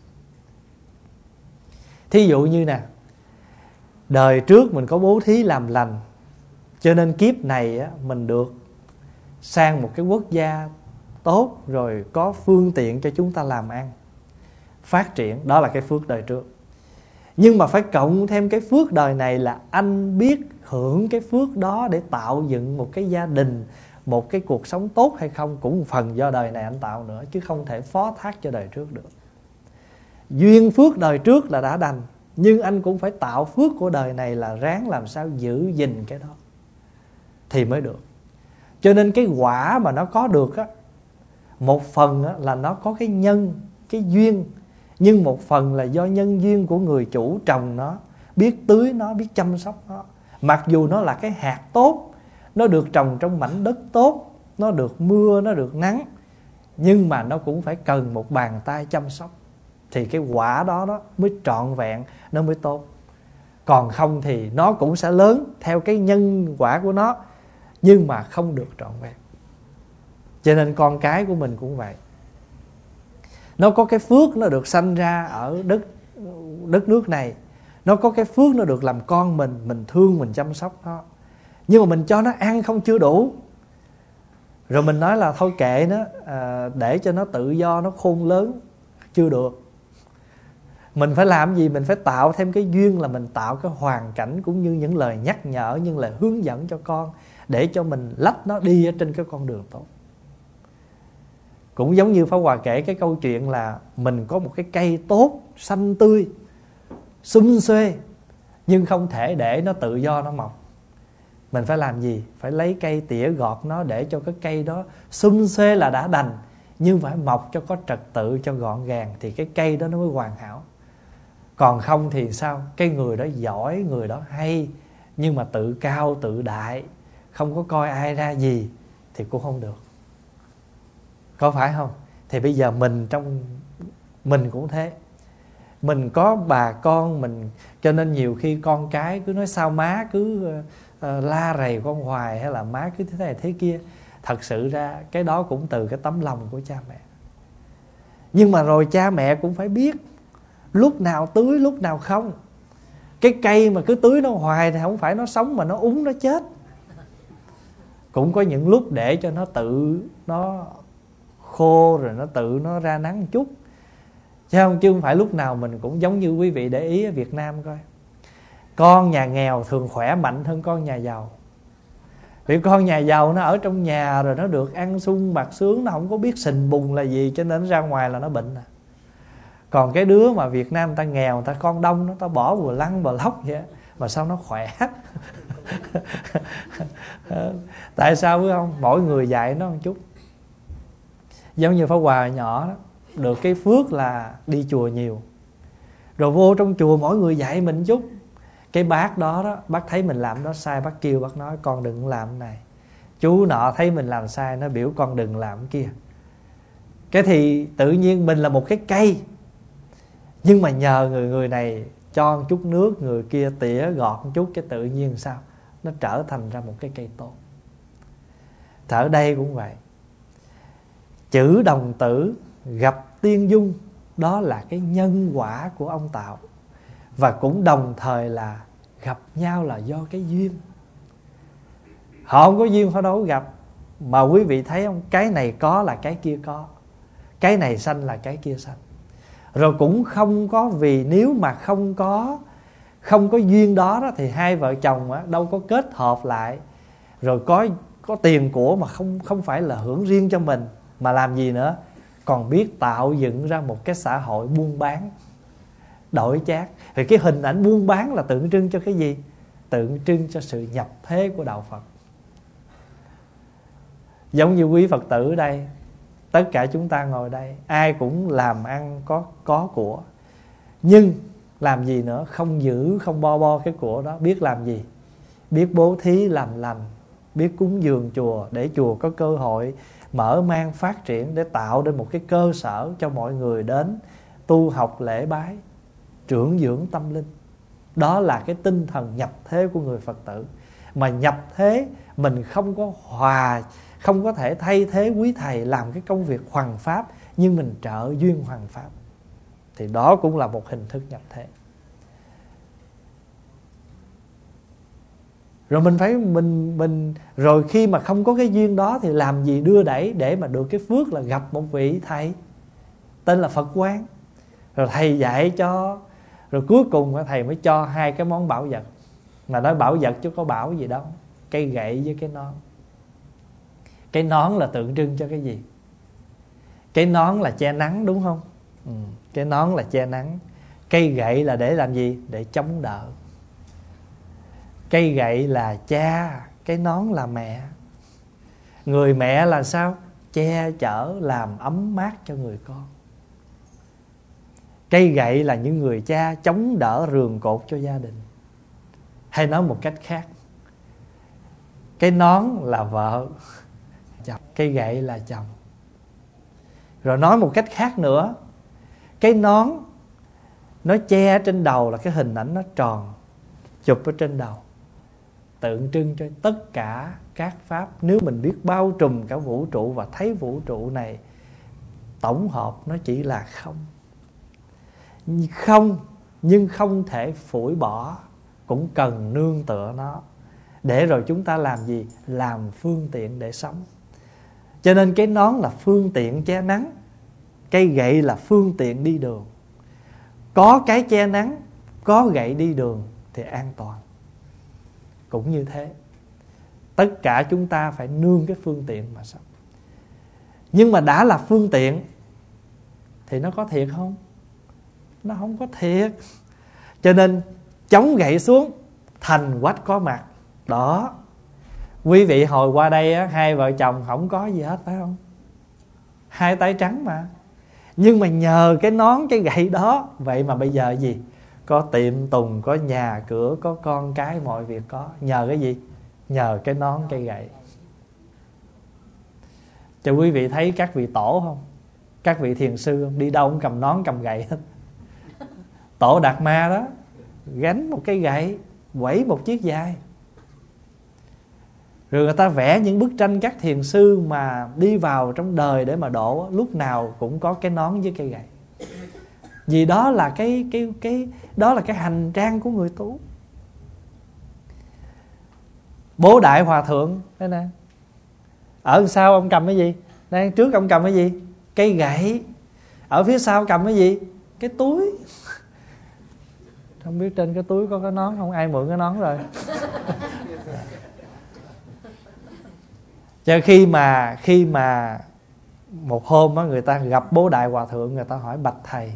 Thí dụ như nè, đời trước mình có bố thí làm lành, cho nên kiếp này á, mình được sang một cái quốc gia tốt, rồi có phương tiện cho chúng ta làm ăn, phát triển. Đó là cái phước đời trước. Nhưng mà phải cộng thêm cái phước đời này là anh biết hưởng cái phước đó để tạo dựng một cái gia đình, một cái cuộc sống tốt hay không, cũng một phần do đời này anh tạo nữa, chứ không thể phó thác cho đời trước được. Duyên phước đời trước là đã đành, nhưng anh cũng phải tạo phước của đời này là ráng làm sao giữ gìn cái đó thì mới được. Cho nên cái quả mà nó có được á, một phần á, là nó có cái nhân, cái duyên. Nhưng một phần là do nhân duyên của người chủ trồng nó, biết tưới nó, biết chăm sóc nó. Mặc dù nó là cái hạt tốt, nó được trồng trong mảnh đất tốt, nó được mưa, nó được nắng, nhưng mà nó cũng phải cần một bàn tay chăm sóc, thì cái quả đó mới trọn vẹn, nó mới tốt. Còn không thì nó cũng sẽ lớn theo cái nhân quả của nó, nhưng mà không được trọn vẹn. Cho nên con cái của mình cũng vậy. Nó có cái phước nó được sanh ra ở đất nước này, nó có cái phước nó được làm con mình thương, mình chăm sóc nó. Nhưng mà mình cho nó ăn không chưa đủ, rồi mình nói là thôi kệ nó, để cho nó tự do, nó khôn lớn, chưa được. Mình phải làm gì? Mình phải tạo thêm cái duyên, là mình tạo cái hoàn cảnh cũng như những lời nhắc nhở, những lời hướng dẫn cho con, để cho mình lách nó đi ở trên cái con đường tốt. Cũng giống như Pháp Hòa kể cái câu chuyện là mình có một cái cây tốt, xanh tươi, sum xuê, nhưng không thể để nó tự do nó mọc. Mình phải làm gì? Phải lấy cây tỉa gọt nó, để cho cái cây đó sum xuê là đã đành, nhưng phải mọc cho có trật tự, cho gọn gàng, thì cái cây đó nó mới hoàn hảo. Còn không thì sao? Cái người đó giỏi, người đó hay, nhưng mà tự cao tự đại, không có coi ai ra gì, thì cũng không được. Có phải không? Thì bây giờ mình cũng thế. Mình có bà con mình, cho nên nhiều khi con cái cứ nói sao má cứ la rầy con hoài, hay là má cứ thế này thế kia. Thật sự ra cái đó cũng từ cái tấm lòng của cha mẹ. Nhưng mà rồi cha mẹ cũng phải biết lúc nào tưới, lúc nào không. Cái cây mà cứ tưới nó hoài thì không phải nó sống, mà nó úng, nó chết. Cũng có những lúc để cho nó tự nó khô, rồi nó tự nó ra nắng một chút, chứ không phải lúc nào mình cũng giống như quý vị để ý ở Việt Nam coi. Con nhà nghèo thường khỏe mạnh hơn con nhà giàu. Vì con nhà giàu nó ở trong nhà rồi nó được ăn sung mặc sướng, nó không có biết sình bùn là gì, cho nên ra ngoài là nó bệnh. Còn cái đứa mà Việt Nam người ta nghèo, người ta con đông, nó ta bỏ bùa lăng bùa lóc vậy mà sao nó khỏe. Tại sao biết không? Mỗi người dạy nó một chút. Giống như Pháp Hòa nhỏ đó, được cái phước là đi chùa nhiều, rồi vô trong chùa mỗi người dạy mình chút. Cái bác đó bác thấy mình làm đó sai, bác kêu, bác nói con đừng làm cái này. Chú nọ thấy mình làm sai, nó biểu con đừng làm cái kia. Cái thì tự nhiên mình là một cái cây, nhưng mà nhờ người này cho một chút nước, người kia tỉa gọt một chút, cái tự nhiên sao nó trở thành ra một cái cây tốt. Thì ở đây cũng vậy. Chữ đồng tử gặp tiên dung, đó là cái nhân quả của ông tạo. Và cũng đồng thời là gặp nhau là do cái duyên. Họ không có duyên họ đâu có gặp. Mà quý vị thấy không? Cái này có là cái kia có, cái này sanh là cái kia sanh. Rồi cũng không có, vì nếu mà không có duyên đó thì hai vợ chồng đâu có kết hợp lại, rồi có tiền của mà không phải là hưởng riêng cho mình, mà làm gì nữa, còn biết tạo dựng ra một cái xã hội buôn bán đổi chác. Vì cái hình ảnh buôn bán là tượng trưng cho cái gì? Tượng trưng cho sự nhập thế của đạo Phật. Giống như quý Phật tử ở đây, tất cả chúng ta ngồi đây, ai cũng làm ăn có của, nhưng làm gì nữa? Không giữ, không bo cái của đó. Biết làm gì? Biết bố thí làm lành, biết cúng dường chùa, để chùa có cơ hội mở mang phát triển, để tạo nên một cái cơ sở cho mọi người đến tu học lễ bái, trưởng dưỡng tâm linh. Đó là cái tinh thần nhập thế của người Phật tử. Mà nhập thế mình không có thể thay thế quý thầy làm cái công việc hoằng pháp, nhưng mình trợ duyên hoằng pháp, thì đó cũng là một hình thức nhập thế. Rồi mình rồi khi mà không có cái duyên đó thì làm gì đưa đẩy để mà được cái phước là gặp một vị thầy tên là Phật Quán. Rồi thầy dạy cho, rồi cuối cùng thầy mới cho hai cái món bảo vật. Mà nói bảo vật chứ có bảo gì đâu, cây gậy với cái nón. Cái nón là tượng trưng cho cái gì? Cái nón là che nắng, đúng không? Cái nón là che nắng. Cây gậy là để làm gì? Để chống đỡ. Cây gậy là cha, cái nón là mẹ. Người mẹ là sao? Che chở, làm ấm mát cho người con. Cây gậy là những người cha chống đỡ rường cột cho gia đình. Hay nói một cách khác, cái nón là vợ, cây gậy là chồng. Rồi nói một cách khác nữa, cái nón nó che trên đầu là cái hình ảnh nó tròn, chụp ở trên đầu, tượng trưng cho tất cả các pháp. Nếu mình biết bao trùm cả vũ trụ và thấy vũ trụ này tổng hợp nó chỉ là không. Không, nhưng không thể phủi bỏ, cũng cần nương tựa nó. Để rồi chúng ta làm gì? Làm phương tiện để sống. Cho nên cái nón là phương tiện che nắng, cây gậy là phương tiện đi đường. Có cái che nắng, có gậy đi đường thì an toàn. Cũng như thế, tất cả chúng ta phải nương cái phương tiện mà sống. Nhưng mà đã là phương tiện thì nó có thiệt không? Nó không có thiệt. Cho nên chống gậy xuống, thành quách có mặt. Đó, quý vị hồi qua đây á, hai vợ chồng không có gì hết phải không? Hai tay trắng mà. Nhưng mà nhờ cái nón cái gậy đó, vậy mà bây giờ gì? Có tiệm tùng, có nhà cửa, có con cái, mọi việc có. Nhờ cái gì? Nhờ cái nón cái gậy. Cho quý vị thấy các vị tổ không? Các vị thiền sư không? Đi đâu cũng cầm nón cầm gậy hết. Tổ Đạt Ma đó, gánh một cái gậy, quẩy một chiếc dài. Rồi người ta vẽ những bức tranh các thiền sư mà đi vào trong đời để mà độ, lúc nào cũng có cái nón với cây gậy. Vì đó là đó là cái hành trang của người tu. Bố Đại Hòa Thượng đây nè, ở sau ông cầm cái gì? Đây, trước ông cầm cái gì? Cây gậy. Ở phía sau cầm cái gì? Cái túi. Không biết trên cái túi có cái nón không? Ai mượn cái nón rồi? Cho khi mà một hôm đó, người ta gặp Bố Đại Hòa Thượng, người ta hỏi: bạch thầy,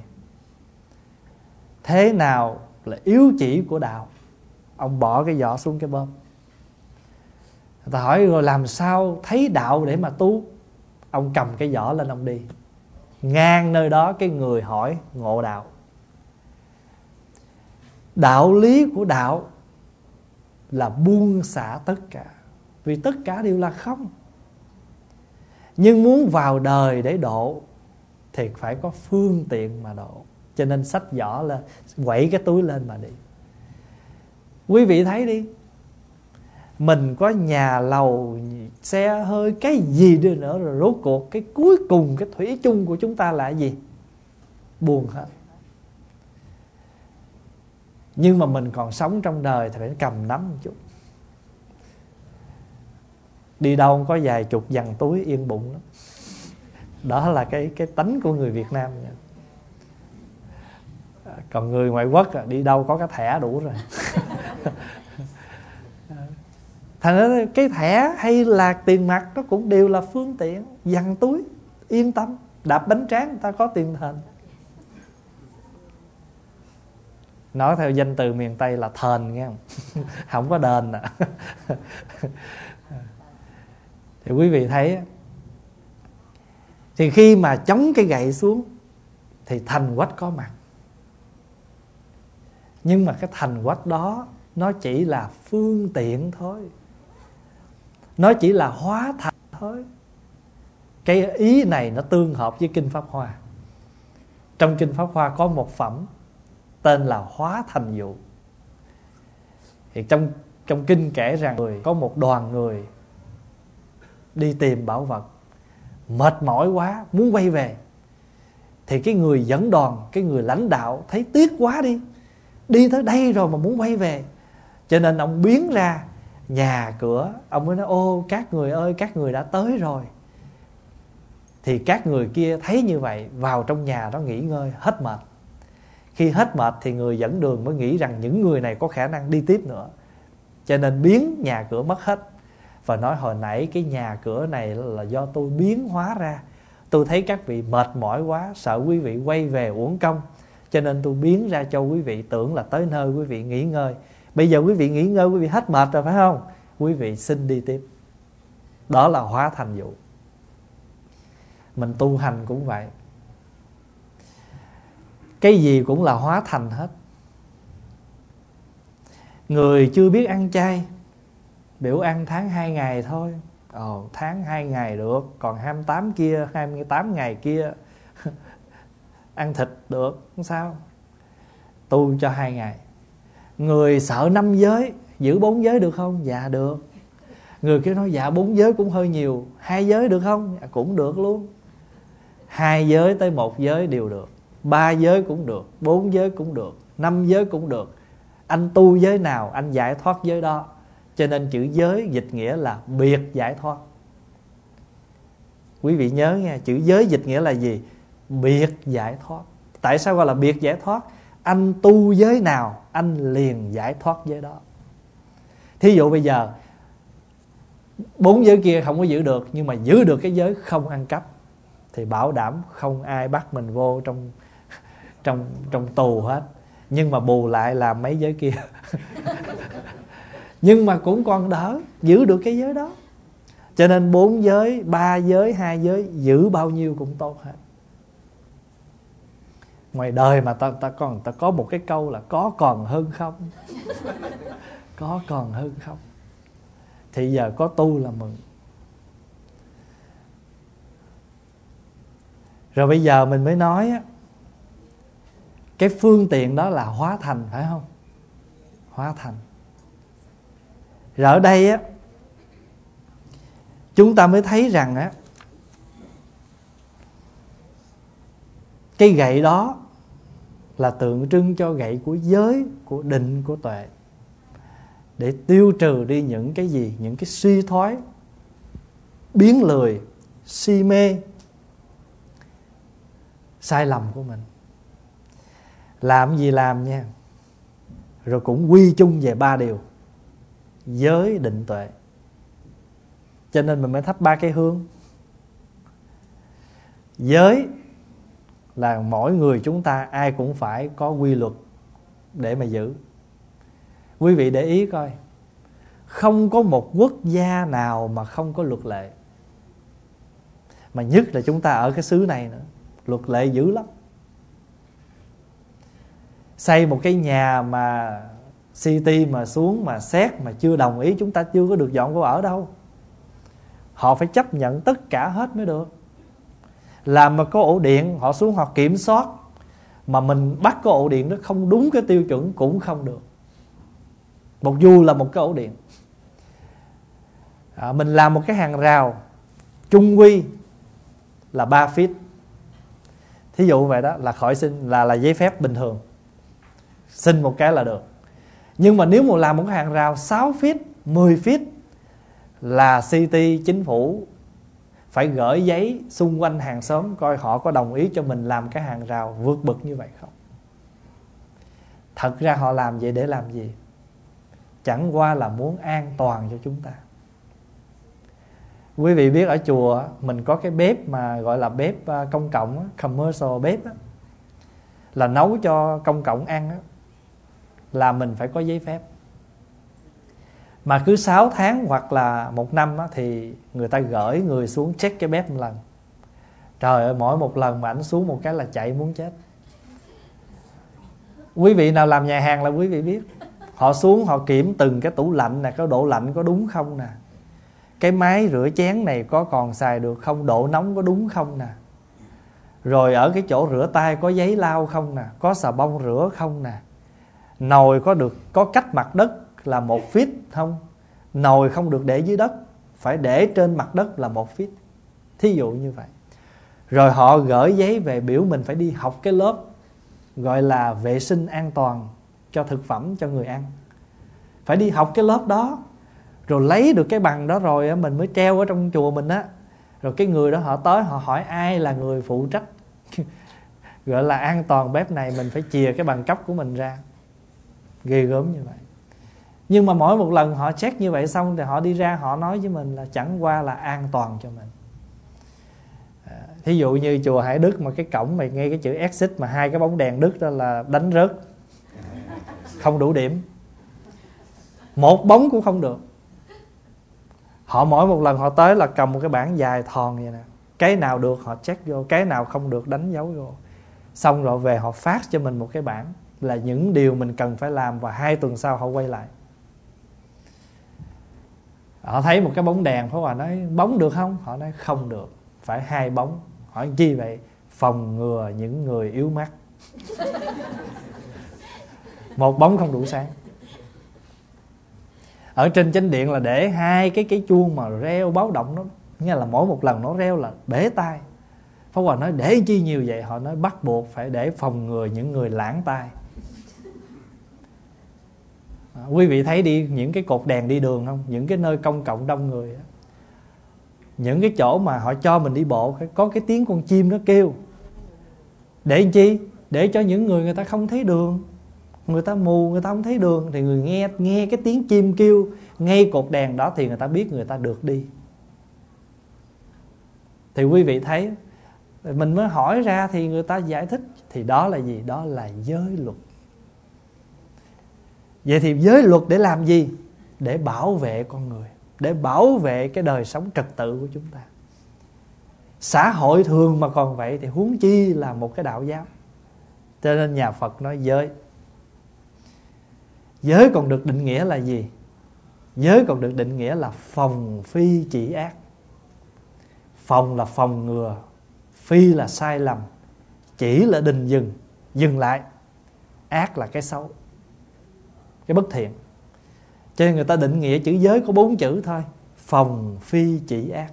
thế nào là yếu chỉ của đạo? Ông bỏ cái giỏ xuống cái bơm. Người ta hỏi rồi làm sao thấy đạo để mà tu? Ông cầm cái giỏ lên ông đi. Ngang nơi đó cái người hỏi ngộ đạo. Đạo lý của đạo là buông xả tất cả, vì tất cả đều là không. Nhưng muốn vào đời để độ thì phải có phương tiện mà độ. Cho nên xách giỏ lên, quẩy cái túi lên mà đi. Quý vị thấy đi, mình có nhà lầu, xe hơi, cái gì đi nữa, rồi rốt cuộc cái cuối cùng, cái thủy chung của chúng ta là gì? Buồn hết. Nhưng mà mình còn sống trong đời thì phải cầm nắm một chút. Đi đâu không có vài chục dằn túi yên bụng lắm. Đó là cái tánh của người Việt Nam nha. Còn người ngoại quốc đi đâu có cái thẻ đủ rồi. Thành ra cái thẻ hay là tiền mặt nó cũng đều là phương tiện. Dằn túi yên tâm, đạp bánh tráng người ta có tiền thền. Nói theo danh từ miền Tây là thền nghe không? Không có đền à. Thì quý vị thấy, thì khi mà chống cái gậy xuống thì thành quách có mặt. Nhưng mà cái thành quách đó nó chỉ là phương tiện thôi, nó chỉ là hóa thành thôi. Cái ý này nó tương hợp với Kinh Pháp Hoa. Trong Kinh Pháp Hoa có một phẩm tên là hóa thành dụ. Thì trong kinh kể rằng có một đoàn người đi tìm bảo vật, mệt mỏi quá muốn quay về. Thì cái người dẫn đoàn, cái người lãnh đạo thấy tiếc quá đi tới đây rồi mà muốn quay về. Cho nên ông biến ra nhà cửa, ông mới nói: ô các người ơi, các người đã tới rồi. Thì các người kia thấy như vậy, vào trong nhà đó nghỉ ngơi hết mệt. Khi hết mệt thì người dẫn đường mới nghĩ rằng những người này có khả năng đi tiếp nữa, cho nên biến nhà cửa mất hết. Và nói hồi nãy cái nhà cửa này là do tôi biến hóa ra. Tôi thấy các vị mệt mỏi quá, sợ quý vị quay về uổng công, cho nên tôi biến ra cho quý vị tưởng là tới nơi quý vị nghỉ ngơi. Bây giờ quý vị nghỉ ngơi, quý vị hết mệt rồi phải không? Quý vị xin đi tiếp. Đó là hóa thành dụ. Mình tu hành cũng vậy. Cái gì cũng là hóa thành hết. Người chưa biết ăn chay, biểu ăn tháng 2 ngày thôi. Tháng 2 ngày được, còn 28 kia, 28 ngày kia ăn thịt được, không sao. Tu cho 2 ngày. Người sợ 5 giới, giữ 4 giới được không? Dạ được. Người kia nói dạ 4 giới cũng hơi nhiều, 2 giới được không? Dạ, cũng được luôn. 2 giới tới 1 giới đều được, 3 giới cũng được, 4 giới cũng được, 5 giới cũng được. Anh tu giới nào anh giải thoát giới đó. Cho nên chữ giới dịch nghĩa là biệt giải thoát. Quý vị nhớ nha, chữ giới dịch nghĩa là gì? Biệt giải thoát. Tại sao gọi là biệt giải thoát? Anh tu giới nào anh liền giải thoát giới đó. Thí dụ bây giờ 4 giới kia không có giữ được, nhưng mà giữ được cái giới không ăn cắp, thì bảo đảm không ai bắt mình vô trong tù hết. Nhưng mà bù lại làm mấy giới kia nhưng mà cũng còn đỡ, giữ được cái giới đó. Cho nên 4 giới, 3 giới, 2 giới, giữ bao nhiêu cũng tốt hết. Ngoài đời mà ta có một cái câu là có còn hơn không. Có còn hơn không. Thì giờ có tu là mừng. Rồi bây giờ mình mới nói á, cái phương tiện đó là hóa thành, phải không? Hóa thành. Rồi ở đây á, chúng ta mới thấy rằng á, cái gậy đó là tượng trưng cho gậy của giới, của định, của tuệ, để tiêu trừ đi những cái gì? Những cái suy thoái, biến lười, si mê, sai lầm của mình. Làm gì làm nha, rồi cũng quy chung về 3 điều: giới, định, tuệ. Cho nên mình mới thắp 3 cái hương. Giới là mỗi người chúng ta ai cũng phải có quy luật để mà giữ. Quý vị để ý coi, không có một quốc gia nào mà không có luật lệ. Mà nhất là chúng ta ở cái xứ này nữa, luật lệ dữ lắm. Xây một cái nhà mà city mà xuống mà xét mà chưa đồng ý, chúng ta chưa có được dọn vô ở đâu. Họ phải chấp nhận tất cả hết mới được. Làm mà có ổ điện, họ xuống họ kiểm soát, mà mình bắt cái ổ điện đó không đúng cái tiêu chuẩn cũng không được, mặc dù là một cái ổ điện. Mình làm một cái hàng rào chung quy là 3 feet, thí dụ vậy đó, là khỏi xin, là giấy phép bình thường, xin một cái là được. Nhưng mà nếu mà làm một cái hàng rào 6 feet, 10 feet là city, chính phủ phải gửi giấy xung quanh hàng xóm coi họ có đồng ý cho mình làm cái hàng rào vượt bậc như vậy không. Thật ra họ làm vậy để làm gì? Chẳng qua là muốn an toàn cho chúng ta. Quý vị biết ở chùa mình có cái bếp mà gọi là bếp công cộng, commercial bếp á, là nấu cho công cộng ăn á, là mình phải có giấy phép. Mà cứ 6 tháng hoặc là 1 năm á, thì người ta gửi người xuống check cái bếp một lần. Trời ơi, mỗi một lần mà ảnh xuống một cái là chạy muốn chết. Quý vị nào làm nhà hàng là quý vị biết. Họ xuống họ kiểm từng cái tủ lạnh nè, cái độ lạnh có đúng không nè, cái máy rửa chén này có còn xài được không, độ nóng có đúng không nè, rồi ở cái chỗ rửa tay có giấy lau không nè, có xà bông rửa không nè, nồi có cách mặt đất là 1 feet không, nồi không được để dưới đất, phải để trên mặt đất là 1 feet, thí dụ như vậy. Rồi họ gửi giấy về biểu mình phải đi học cái lớp gọi là vệ sinh an toàn cho thực phẩm cho người ăn. Phải đi học cái lớp đó, rồi lấy được cái bằng đó rồi mình mới treo ở trong chùa mình á. Rồi cái người đó họ tới họ hỏi ai là người phụ trách gọi là an toàn bếp này, mình phải chìa cái bằng cấp của mình ra. Ghê gớm như vậy. Nhưng mà mỗi một lần họ check như vậy xong thì họ đi ra họ nói với mình là chẳng qua là an toàn cho mình. Thí dụ như chùa Hải Đức mà cái cổng mày nghe cái chữ exit mà 2 cái bóng đèn đứt đó là đánh rớt, không đủ điểm, 1 bóng cũng không được. Họ mỗi một lần họ tới là cầm một cái bảng dài thòn vậy nè, cái nào được họ check vô, cái nào không được đánh dấu vô. Xong rồi về họ phát cho mình một cái bảng là những điều mình cần phải làm, và 2 tuần sau họ quay lại. Họ thấy một cái bóng đèn, Pháp Hòa nói bóng được không? Họ nói không được, phải 2 bóng. Hỏi chi vậy? Phòng ngừa những người yếu mắt. Một bóng không đủ sáng. Ở trên chánh điện là để 2 cái chuông mà reo báo động, nó nghĩa là mỗi một lần nó reo là bể tai. Pháp Hòa nói để chi nhiều vậy? Họ nói bắt buộc phải để phòng ngừa những người lãng tai. Quý vị thấy đi những cái cột đèn đi đường không? Những cái nơi công cộng đông người, những cái chỗ mà họ cho mình đi bộ, có cái tiếng con chim nó kêu. Để làm chi? Để cho những người ta không thấy đường, người ta mù, người ta không thấy đường, thì người nghe cái tiếng chim kêu ngay cột đèn đó thì người ta biết người ta được đi. Thì quý vị thấy, mình mới hỏi ra thì người ta giải thích, thì đó là gì? Đó là giới luật. Vậy thì giới luật để làm gì? Để bảo vệ con người, để bảo vệ cái đời sống trật tự của chúng ta. Xã hội thường mà còn vậy thì huống chi là một cái đạo giáo. Cho nên nhà Phật nói giới. Giới còn được định nghĩa là gì? Giới còn được định nghĩa là phòng phi chỉ ác. Phòng là phòng ngừa, phi là sai lầm, chỉ là đình dừng, dừng lại. Ác là cái xấu, cái bất thiện. Cho nên người ta định nghĩa chữ giới có 4 chữ thôi: phòng phi chỉ ác.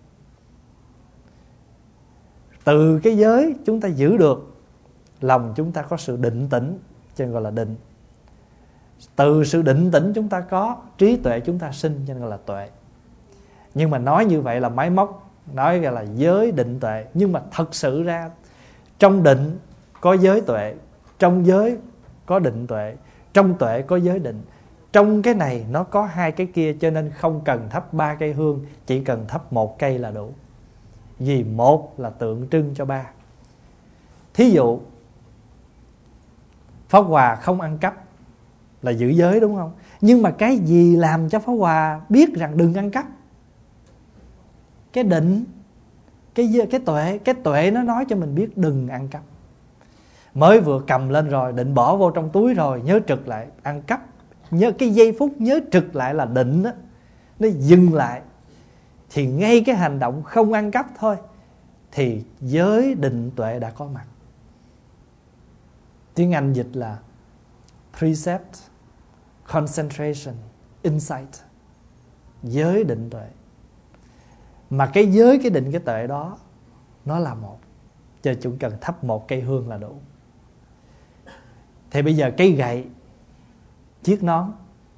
Từ cái giới chúng ta giữ được, lòng chúng ta có sự định tĩnh, cho nên gọi là định. Từ sự định tĩnh chúng ta có trí tuệ, chúng ta sinh, cho nên gọi là tuệ. Nhưng mà nói như vậy là máy móc, nói là giới định tuệ. Nhưng mà thật sự ra trong định có giới tuệ, trong giới có định tuệ, trong tuệ có giới định. Trong cái này nó có 2 cái kia, cho nên không cần thắp 3 cây hương, chỉ cần thắp 1 cây là đủ. Vì 1 là tượng trưng cho 3. Thí dụ Pháp Hòa không ăn cắp là giữ giới, đúng không? Nhưng mà cái gì làm cho Pháp Hòa biết rằng đừng ăn cắp? Cái định, cái tuệ nó nói cho mình biết đừng ăn cắp. Mới vừa cầm lên rồi, định bỏ vô trong túi rồi, nhớ trực lại, ăn cắp. Nhớ cái giây phút nhớ trực lại là định đó, nó dừng lại. Thì ngay cái hành động không ăn cắp thôi thì giới định tuệ đã có mặt. Tiếng Anh dịch là precept, concentration, insight. Giới định tuệ. Mà cái giới, cái định, cái tuệ đó nó là một, cho chúng cần thắp 1 cây hương là đủ. Thì bây giờ cây gậy, chiếc nón.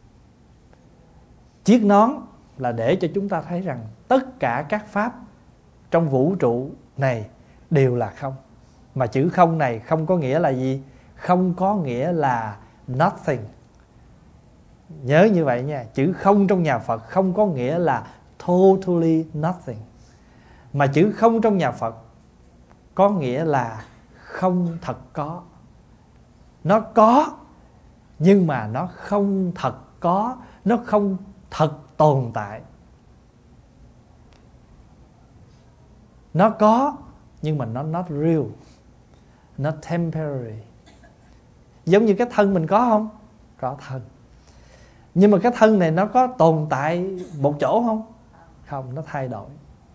Chiếc nón là để cho chúng ta thấy rằng tất cả các pháp trong vũ trụ này đều là không. Mà chữ không này không có nghĩa là gì? Không có nghĩa là nothing. Nhớ như vậy nha. Chữ không trong nhà Phật không có nghĩa là totally nothing. Mà chữ không trong nhà Phật có nghĩa là không thật có. Nó có, nhưng mà nó không thật có, nó không thật tồn tại. Nó có, nhưng mà nó not real, nó temporary. Giống như cái thân mình có không? Có thân. Nhưng mà cái thân này nó có tồn tại một chỗ không? Không, nó thay đổi.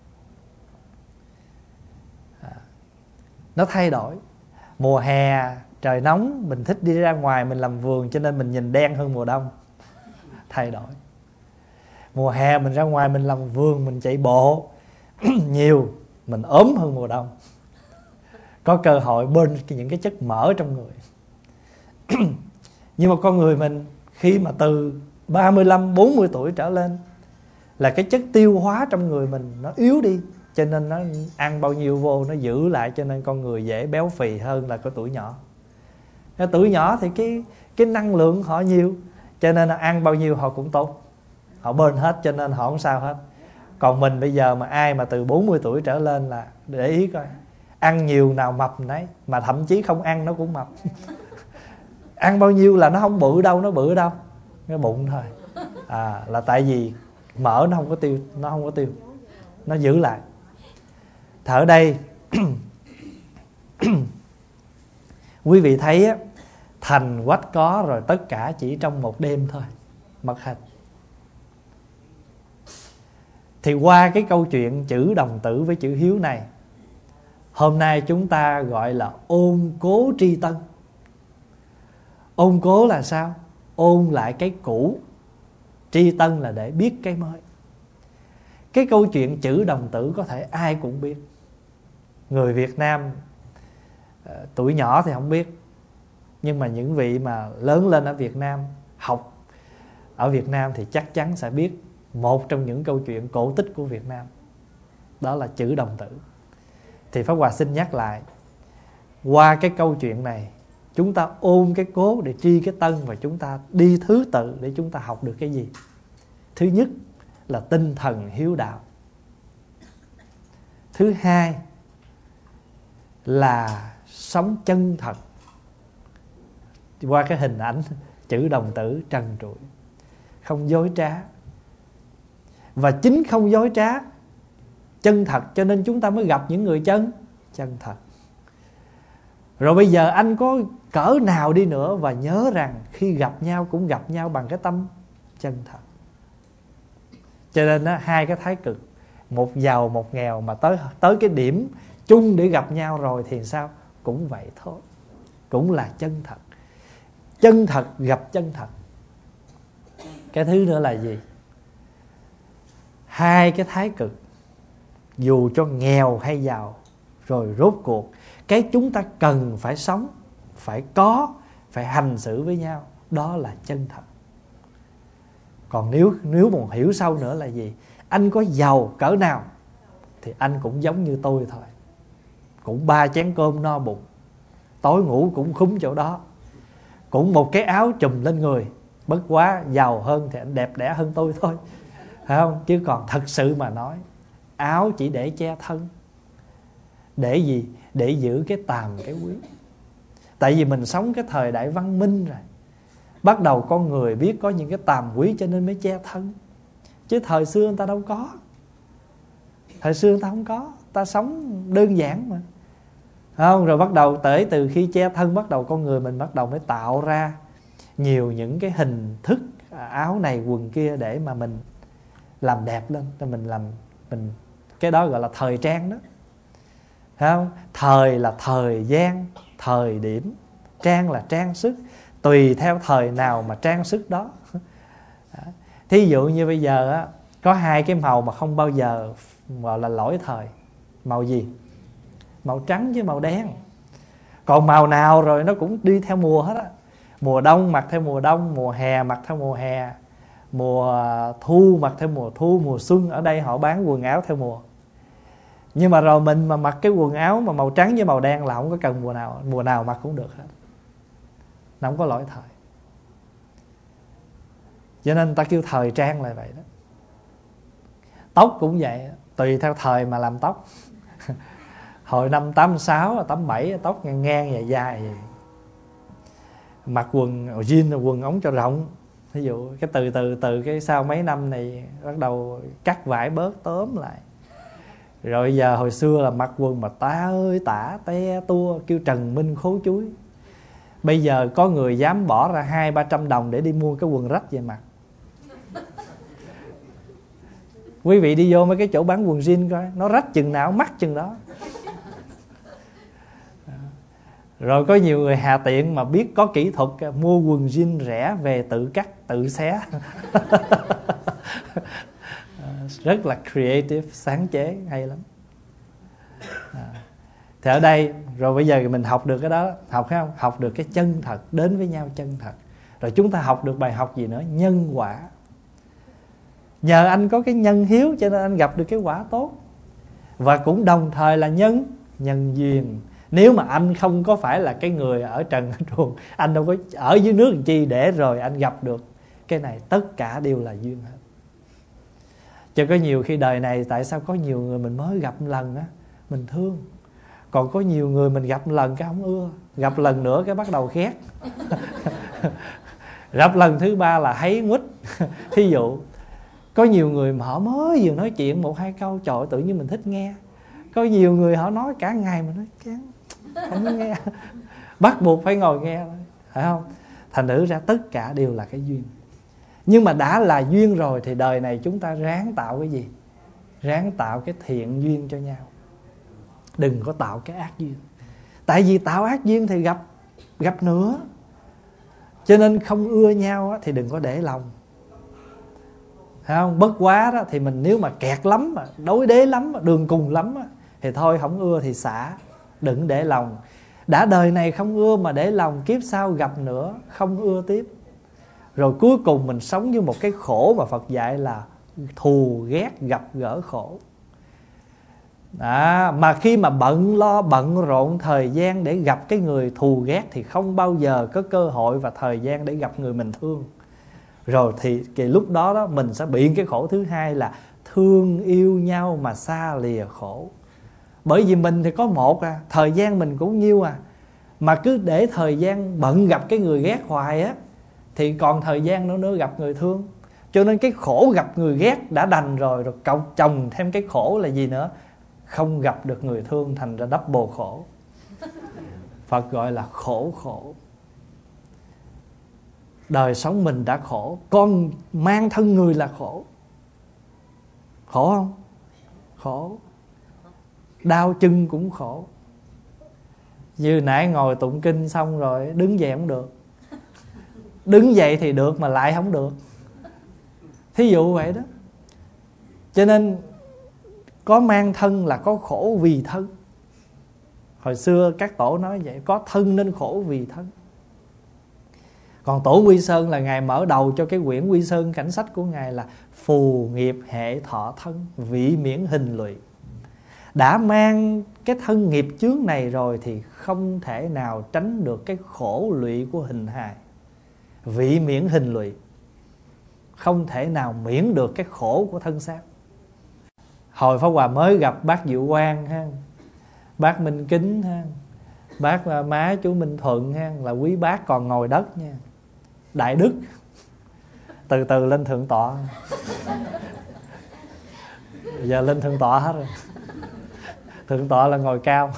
Nó thay đổi. Mùa hè trời nóng, mình thích đi ra ngoài mình làm vườn, cho nên mình nhìn đen hơn mùa đông. Thay đổi. Mùa hè mình ra ngoài mình làm vườn, mình chạy bộ nhiều, mình ốm hơn mùa đông. Có cơ hội burn những cái chất mỡ trong người. Nhưng mà con người mình khi mà từ 35, 40 tuổi trở lên là cái chất tiêu hóa trong người mình nó yếu đi, cho nên nó ăn bao nhiêu vô nó giữ lại, cho nên con người dễ béo phì hơn là cái tuổi nhỏ. Cái tuổi nhỏ thì cái năng lượng họ nhiều, cho nên là ăn bao nhiêu họ cũng tốt, họ burn hết, cho nên họ không sao hết. Còn mình bây giờ mà ai mà từ 40 tuổi trở lên là để ý coi, ăn nhiều nào mập nấy, mà thậm chí không ăn nó cũng mập. Ăn bao nhiêu là nó không bự đâu, nó bự đâu, cái bụng thôi. Là tại vì mỡ nó không có tiêu, nó giữ lại. Thở đây Quý vị thấy á, thành quách có rồi tất cả chỉ trong một đêm thôi, mất hết. Thì qua cái câu chuyện chữ đồng tử với chữ hiếu này, hôm nay chúng ta gọi là ôn cố tri tân. Ôn cố là sao? Ôn lại cái cũ. Tri tân là để biết cái mới. Cái câu chuyện chữ đồng tử có thể ai cũng biết. Người Việt Nam tuổi nhỏ thì không biết, nhưng mà những vị mà lớn lên ở Việt Nam, học ở Việt Nam thì chắc chắn sẽ biết một trong những câu chuyện cổ tích của Việt Nam, đó là chữ đồng tử. Thì Pháp Hòa xin nhắc lại, qua cái câu chuyện này chúng ta ôn cái cố để tri cái tân, và chúng ta đi thứ tự để chúng ta học được cái gì. Thứ nhất là tinh thần hiếu đạo. Thứ hai là sống chân thật. Qua cái hình ảnh chữ đồng tử trần trụi, không dối trá. Và chính không dối trá, chân thật, cho nên chúng ta mới gặp những người chân thật. Rồi bây giờ anh có cỡ nào đi nữa, và nhớ rằng khi gặp nhau cũng gặp nhau bằng cái tâm chân thật. Cho nên đó, hai cái thái cực, một giàu một nghèo, mà tới cái điểm chung để gặp nhau rồi thì sao? Cũng vậy thôi, cũng là chân thật. Chân thật gặp chân thật. Cái thứ nữa là gì? Hai cái thái cực, dù cho nghèo hay giàu, rồi rốt cuộc cái chúng ta cần phải sống, phải có, phải hành xử với nhau, đó là chân thật. Còn nếu mà hiểu sâu nữa là gì? Anh có giàu cỡ nào thì anh cũng giống như tôi thôi, cũng 3 chén cơm no bụng, tối ngủ cũng khúm chỗ đó, cũng một cái áo trùm lên người, bất quá giàu hơn thì anh đẹp đẽ hơn tôi thôi, phải không? Chứ còn thật sự mà nói, áo chỉ để che thân. Để gì? Để giữ cái tàm cái quý. Tại vì mình sống cái thời đại văn minh rồi, bắt đầu con người biết có những cái tàm quý cho nên mới che thân. Chứ thời xưa người ta đâu có. Thời xưa người ta không có, ta sống đơn giản mà, không? Rồi bắt đầu từ khi che thân, bắt đầu con người mình bắt đầu mới tạo ra nhiều những cái hình thức áo này quần kia để mà mình làm đẹp lên, cho mình cái đó gọi là thời trang đó, không? Thời là thời gian, thời điểm, trang là trang sức, tùy theo thời nào mà trang sức đó. Thí dụ như bây giờ á, có hai cái màu mà không bao giờ gọi là lỗi thời. Màu gì? Màu trắng với màu đen. Còn màu nào rồi nó cũng đi theo mùa hết á. Mùa đông mặc theo mùa đông, mùa hè mặc theo mùa hè, mùa thu mặc theo mùa thu, mùa xuân ở đây họ bán quần áo theo mùa. Nhưng mà rồi mình mà mặc cái quần áo mà màu trắng với màu đen là không có cần mùa nào mặc cũng được hết, nó không có lỗi thời. Cho nên ta kêu thời trang là vậy đó. Tóc cũng vậy, tùy theo thời mà làm tóc. Hồi năm 86, 87 tóc ngang ngang dài dài vậy. Mặc quần jean, quần ống cho rộng. Ví dụ cái từ cái sau mấy năm này bắt đầu cắt vải bớt tóm lại. Rồi giờ hồi xưa là mặc quần mà tá ơi tả te tua, kêu Trần Minh khố chuối. Bây giờ có người dám bỏ ra 200-300 đồng để đi mua cái quần rách về mặc. Quý vị đi vô mấy cái chỗ bán quần jean coi, nó rách chừng nào mắc chừng đó. Rồi có nhiều người hà tiện mà biết có kỹ thuật, mua quần jean rẻ về tự cắt, tự xé. Rất là creative, sáng chế, hay lắm. Thì ở đây, rồi bây giờ mình học được cái đó, học thấy không? Học được cái chân thật, đến với nhau chân thật. Rồi chúng ta học được bài học gì nữa? Nhân quả. Nhờ anh có cái nhân hiếu cho nên anh gặp được cái quả tốt. Và cũng đồng thời là nhân duyên. Nếu mà anh không có phải là cái người ở trần ở truồng, anh đâu có ở dưới nước làm chi để rồi anh gặp được cái này. Tất cả đều là duyên hết. Chứ có nhiều khi đời này tại sao có nhiều người mình mới gặp một lần á mình thương, còn có nhiều người mình gặp một lần cái không ưa, gặp lần nữa cái bắt đầu ghét. Gặp lần thứ ba là thấy nguýt. Thí dụ có nhiều người mà họ mới vừa nói chuyện 1-2 câu, trời ơi, tự nhiên mình thích nghe. Có nhiều người họ nói cả ngày mà nói chán, không nghe. bắt buộc phải ngồi nghe, phải không? Thành thử ra tất cả đều là cái duyên. Nhưng mà đã là duyên rồi thì đời này chúng ta ráng tạo cái gì? Ráng tạo cái thiện duyên cho nhau, đừng có tạo cái ác duyên. Tại vì tạo ác duyên thì gặp nữa. Cho nên không ưa nhau thì đừng có để lòng, phải không? Bất quá đó thì mình nếu mà kẹt lắm, đối đế lắm, đường cùng lắm thì thôi, không ưa thì xả, đừng để lòng. Đã đời này không ưa mà để lòng, kiếp sau gặp nữa không ưa tiếp. Rồi cuối cùng mình sống như một cái khổ mà Phật dạy là thù ghét gặp gỡ khổ. Mà khi mà bận lo bận rộn thời gian để gặp cái người thù ghét thì không bao giờ có cơ hội và thời gian để gặp người mình thương. Rồi thì lúc đó mình sẽ bị cái khổ thứ hai là thương yêu nhau mà xa lìa khổ. Bởi vì mình thì có một thời gian mình cũng nhiêu mà cứ để thời gian bận gặp cái người ghét hoài thì còn thời gian nữa gặp người thương. Cho nên cái khổ gặp người ghét đã đành rồi chồng thêm cái khổ là gì nữa? Không gặp được người thương, thành ra double khổ. Phật gọi là khổ. Đời sống mình đã khổ, con mang thân người là khổ. Khổ không? Khổ. Đau chân cũng khổ. Như nãy ngồi tụng kinh xong rồi đứng dậy không được. Đứng dậy thì được mà lại không được. Thí dụ vậy đó. Cho nên có mang thân là có khổ vì thân. Hồi xưa các tổ nói vậy, có thân nên khổ vì thân. Còn tổ Quy Sơn là Ngài mở đầu cho cái quyển Quy Sơn cảnh sách của Ngài là phù nghiệp hệ thọ thân, vị miễn hình lụy. Đã mang cái thân nghiệp chướng này rồi thì không thể nào tránh được cái khổ lụy của hình hài. Vị miễn hình lụy, không thể nào miễn được cái khổ của thân xác. Hồi Pháp Hòa mới gặp bác Diệu Quang ha, bác Minh Kính ha, bác má chú Minh Thuận ha, là quý bác còn ngồi đất nha. Đại đức, từ từ lên thượng tọa. Giờ lên thượng tọa hết rồi. Thượng tọa là ngồi cao.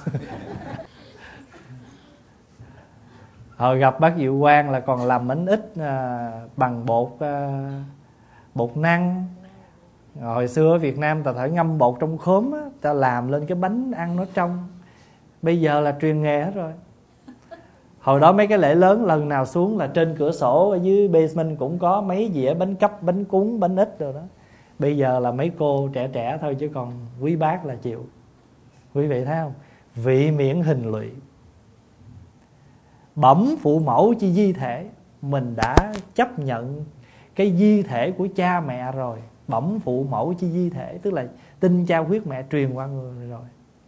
Hồi gặp bác Diệu Quang là còn làm bánh ít bằng bột năng. Hồi xưa ở Việt Nam ta phải ngâm bột trong khóm ta làm lên cái bánh ăn nó trong. Bây giờ là truyền nghề hết rồi. Hồi đó mấy cái lễ lớn lần nào xuống là trên cửa sổ ở dưới basement cũng có mấy dĩa bánh cắp, bánh cúng, bánh ít rồi đó. Bây giờ là mấy cô trẻ thôi, chứ còn quý bác là chịu. Quý vị thấy không? Vị miễn hình lụy. Bẩm phụ mẫu chi di thể. Mình đã chấp nhận cái di thể của cha mẹ rồi. Bẩm phụ mẫu chi di thể, tức là tinh cha huyết mẹ truyền qua người rồi.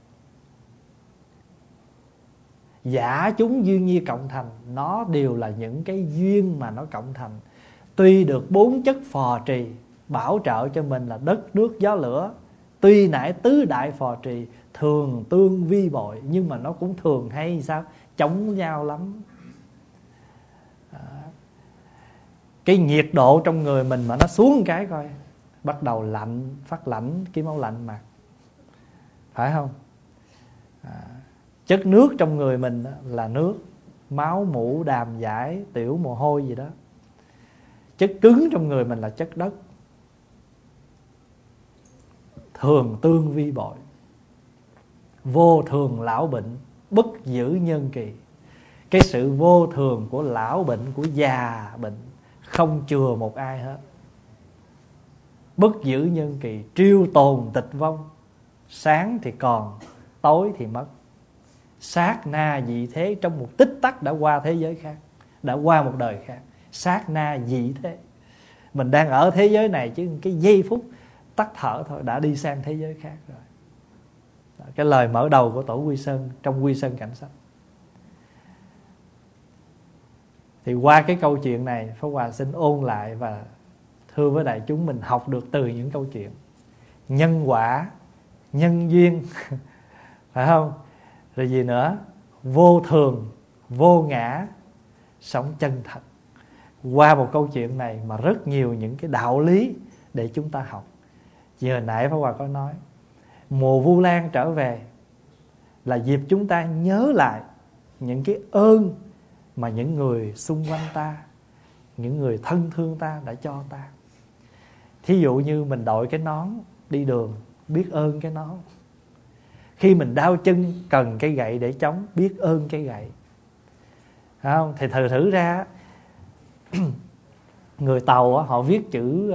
Giả chúng duyên nhi cộng thành, nó đều là những cái duyên mà nó cộng thành. Tuy được 4 chất phò trì bảo trợ cho mình là đất, nước, gió, lửa, tuy nãy tứ đại phò trì thường tương vi bội, nhưng mà nó cũng thường hay sao? Chống nhau lắm. Cái nhiệt độ trong người mình mà nó xuống cái coi, bắt đầu lạnh, phát lạnh, cái máu lạnh mặt, phải không? Chất nước trong người mình là nước, máu, mủ, đàm, giải, tiểu, mồ hôi gì đó. Chất cứng trong người mình là chất đất. Thường tương vi bội, vô thường lão bệnh, bất giữ nhân kỳ. Cái sự vô thường của lão bệnh, của già bệnh không chừa một ai hết. Bất giữ nhân kỳ, triêu tồn tịch vong. Sáng thì còn, tối thì mất. Sát na dị thế, trong một tích tắc đã qua thế giới khác, đã qua một đời khác. Sát na dị thế, mình đang ở thế giới này chứ cái giây phút tắt thở thôi đã đi sang thế giới khác rồi. Cái lời mở đầu của tổ Quy Sơn trong Quy Sơn cảnh sách. Thì qua cái câu chuyện này, Pháp Hòa xin ôn lại và thưa với đại chúng mình học được từ những câu chuyện. Nhân quả, nhân duyên, phải không? Rồi gì nữa? Vô thường, vô ngã, sống chân thật. Qua một câu chuyện này mà rất nhiều những cái đạo lý để chúng ta học. Giờ nãy Pháp Hòa có nói, mùa Vu Lan trở về là dịp chúng ta nhớ lại những cái ơn mà những người xung quanh ta, những người thân thương ta đã cho ta. Thí dụ như mình đội cái nón đi đường, biết ơn cái nón. Khi mình đau chân cần cái gậy để chống, biết ơn cái gậy. Phải không? Thì thử ra người Tàu họ viết chữ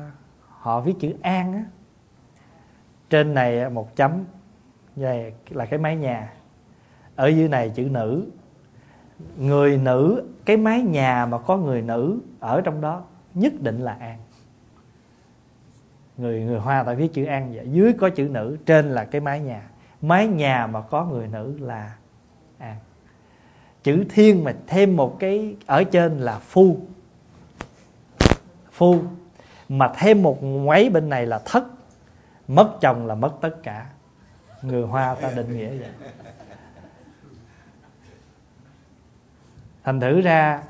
An á, trên này một chấm, đây là cái mái nhà, ở dưới này chữ nữ. Người nữ, cái mái nhà mà có người nữ ở trong đó nhất định là an. Người Hoa ta viết chữ An vậy, dưới có chữ nữ, trên là cái mái nhà. Mái nhà mà có người nữ là an. Chữ Thiên mà thêm một cái ở trên là phu. Phu mà thêm một ngoáy bên này là thất. Mất chồng là mất tất cả. Người Hoa ta định nghĩa vậy. Thành thử ra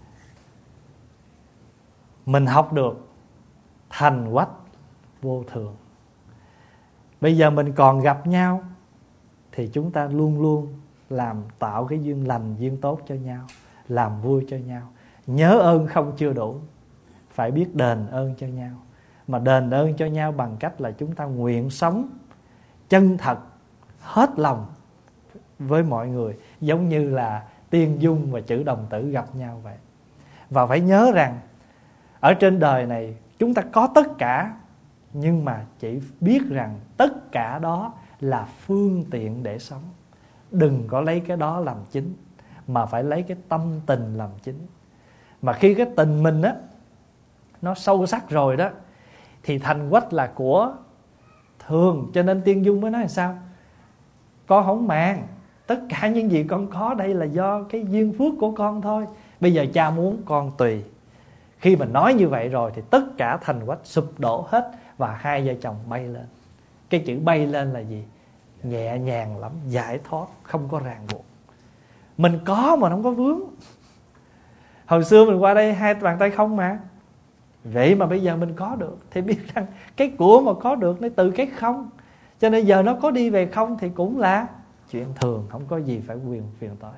mình học được thành quách vô thường. Bây giờ mình còn gặp nhau thì chúng ta luôn luôn làm tạo cái duyên lành, duyên tốt cho nhau, làm vui cho nhau. Nhớ ơn không chưa đủ, phải biết đền ơn cho nhau. Mà đền ơn cho nhau bằng cách là chúng ta nguyện sống chân thật, hết lòng với mọi người, giống như là Tiên Dung và Chữ Đồng Tử gặp nhau vậy. Và phải nhớ rằng ở trên đời này chúng ta có tất cả, nhưng mà chỉ biết rằng tất cả đó là phương tiện để sống. Đừng có lấy cái đó làm chính, mà phải lấy cái tâm tình làm chính. Mà khi cái tình mình á nó sâu sắc rồi đó, thì thành quách là của thường. Cho nên Tiên Dung mới nói là sao? Con không màng, tất cả những gì con có đây là do cái duyên phước của con thôi. Bây giờ cha muốn con tùy. Khi mà nói như vậy rồi thì tất cả thành quách sụp đổ hết, và hai vợ chồng bay lên. Cái chữ bay lên là gì? Nhẹ nhàng lắm, giải thoát, không có ràng buộc. Mình có mà không có vướng. Hồi xưa mình qua đây hai bàn tay không mà. Vậy mà bây giờ mình có được, thì biết rằng cái của mà có được nó từ cái không. Cho nên giờ nó có đi về không thì cũng là chuyện thường, không có gì phải phiền toái.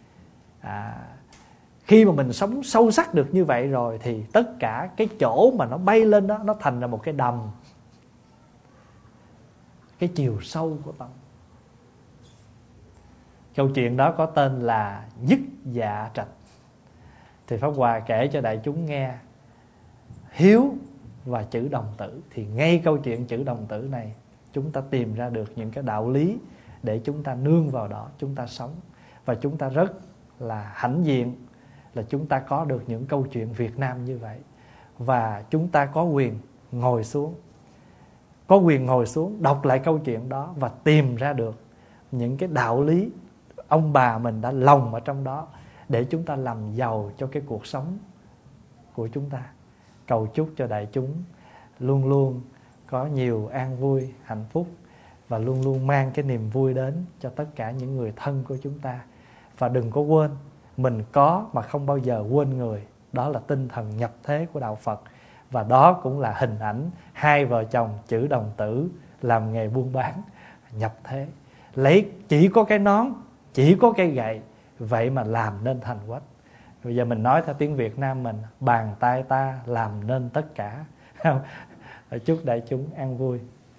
Khi mà mình sống sâu sắc được như vậy rồi thì tất cả cái chỗ mà nó bay lên đó, nó thành ra một cái đầm, cái chiều sâu của tâm. Câu chuyện đó có tên là Dứt Dạ Trạch. Thì Pháp Hòa kể cho đại chúng nghe hiếu và chữ đồng tử. Thì ngay câu chuyện chữ đồng tử này chúng ta tìm ra được những cái đạo lý để chúng ta nương vào đó, chúng ta sống. Và chúng ta rất là hãnh diện là chúng ta có được những câu chuyện Việt Nam như vậy. Và chúng ta có quyền ngồi xuống, đọc lại câu chuyện đó và tìm ra được những cái đạo lý ông bà mình đã lồng ở trong đó, để chúng ta làm giàu cho cái cuộc sống của chúng ta. Cầu chúc cho đại chúng luôn luôn có nhiều an vui, hạnh phúc, và luôn luôn mang cái niềm vui đến cho tất cả những người thân của chúng ta. Và đừng có quên, mình có mà không bao giờ quên người. Đó là tinh thần nhập thế của Đạo Phật. Và đó cũng là hình ảnh hai vợ chồng Chữ Đồng Tử làm nghề buôn bán nhập thế. Lấy chỉ có cái nón, chỉ có cái gậy, vậy mà làm nên thành quách. Bây giờ mình nói theo tiếng Việt Nam mình, bàn tay ta làm nên tất cả. Chúc đại chúng an vui.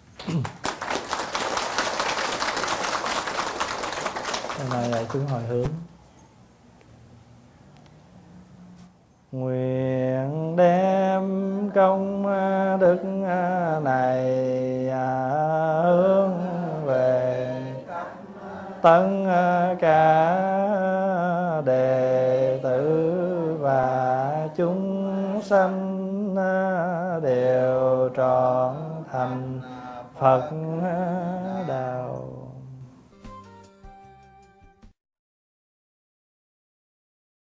Mời đại chúng hồi hướng. Nguyện đem công đức này hướng về tất cả đệ tử và chúng sanh đều trọn thành Phật đạo.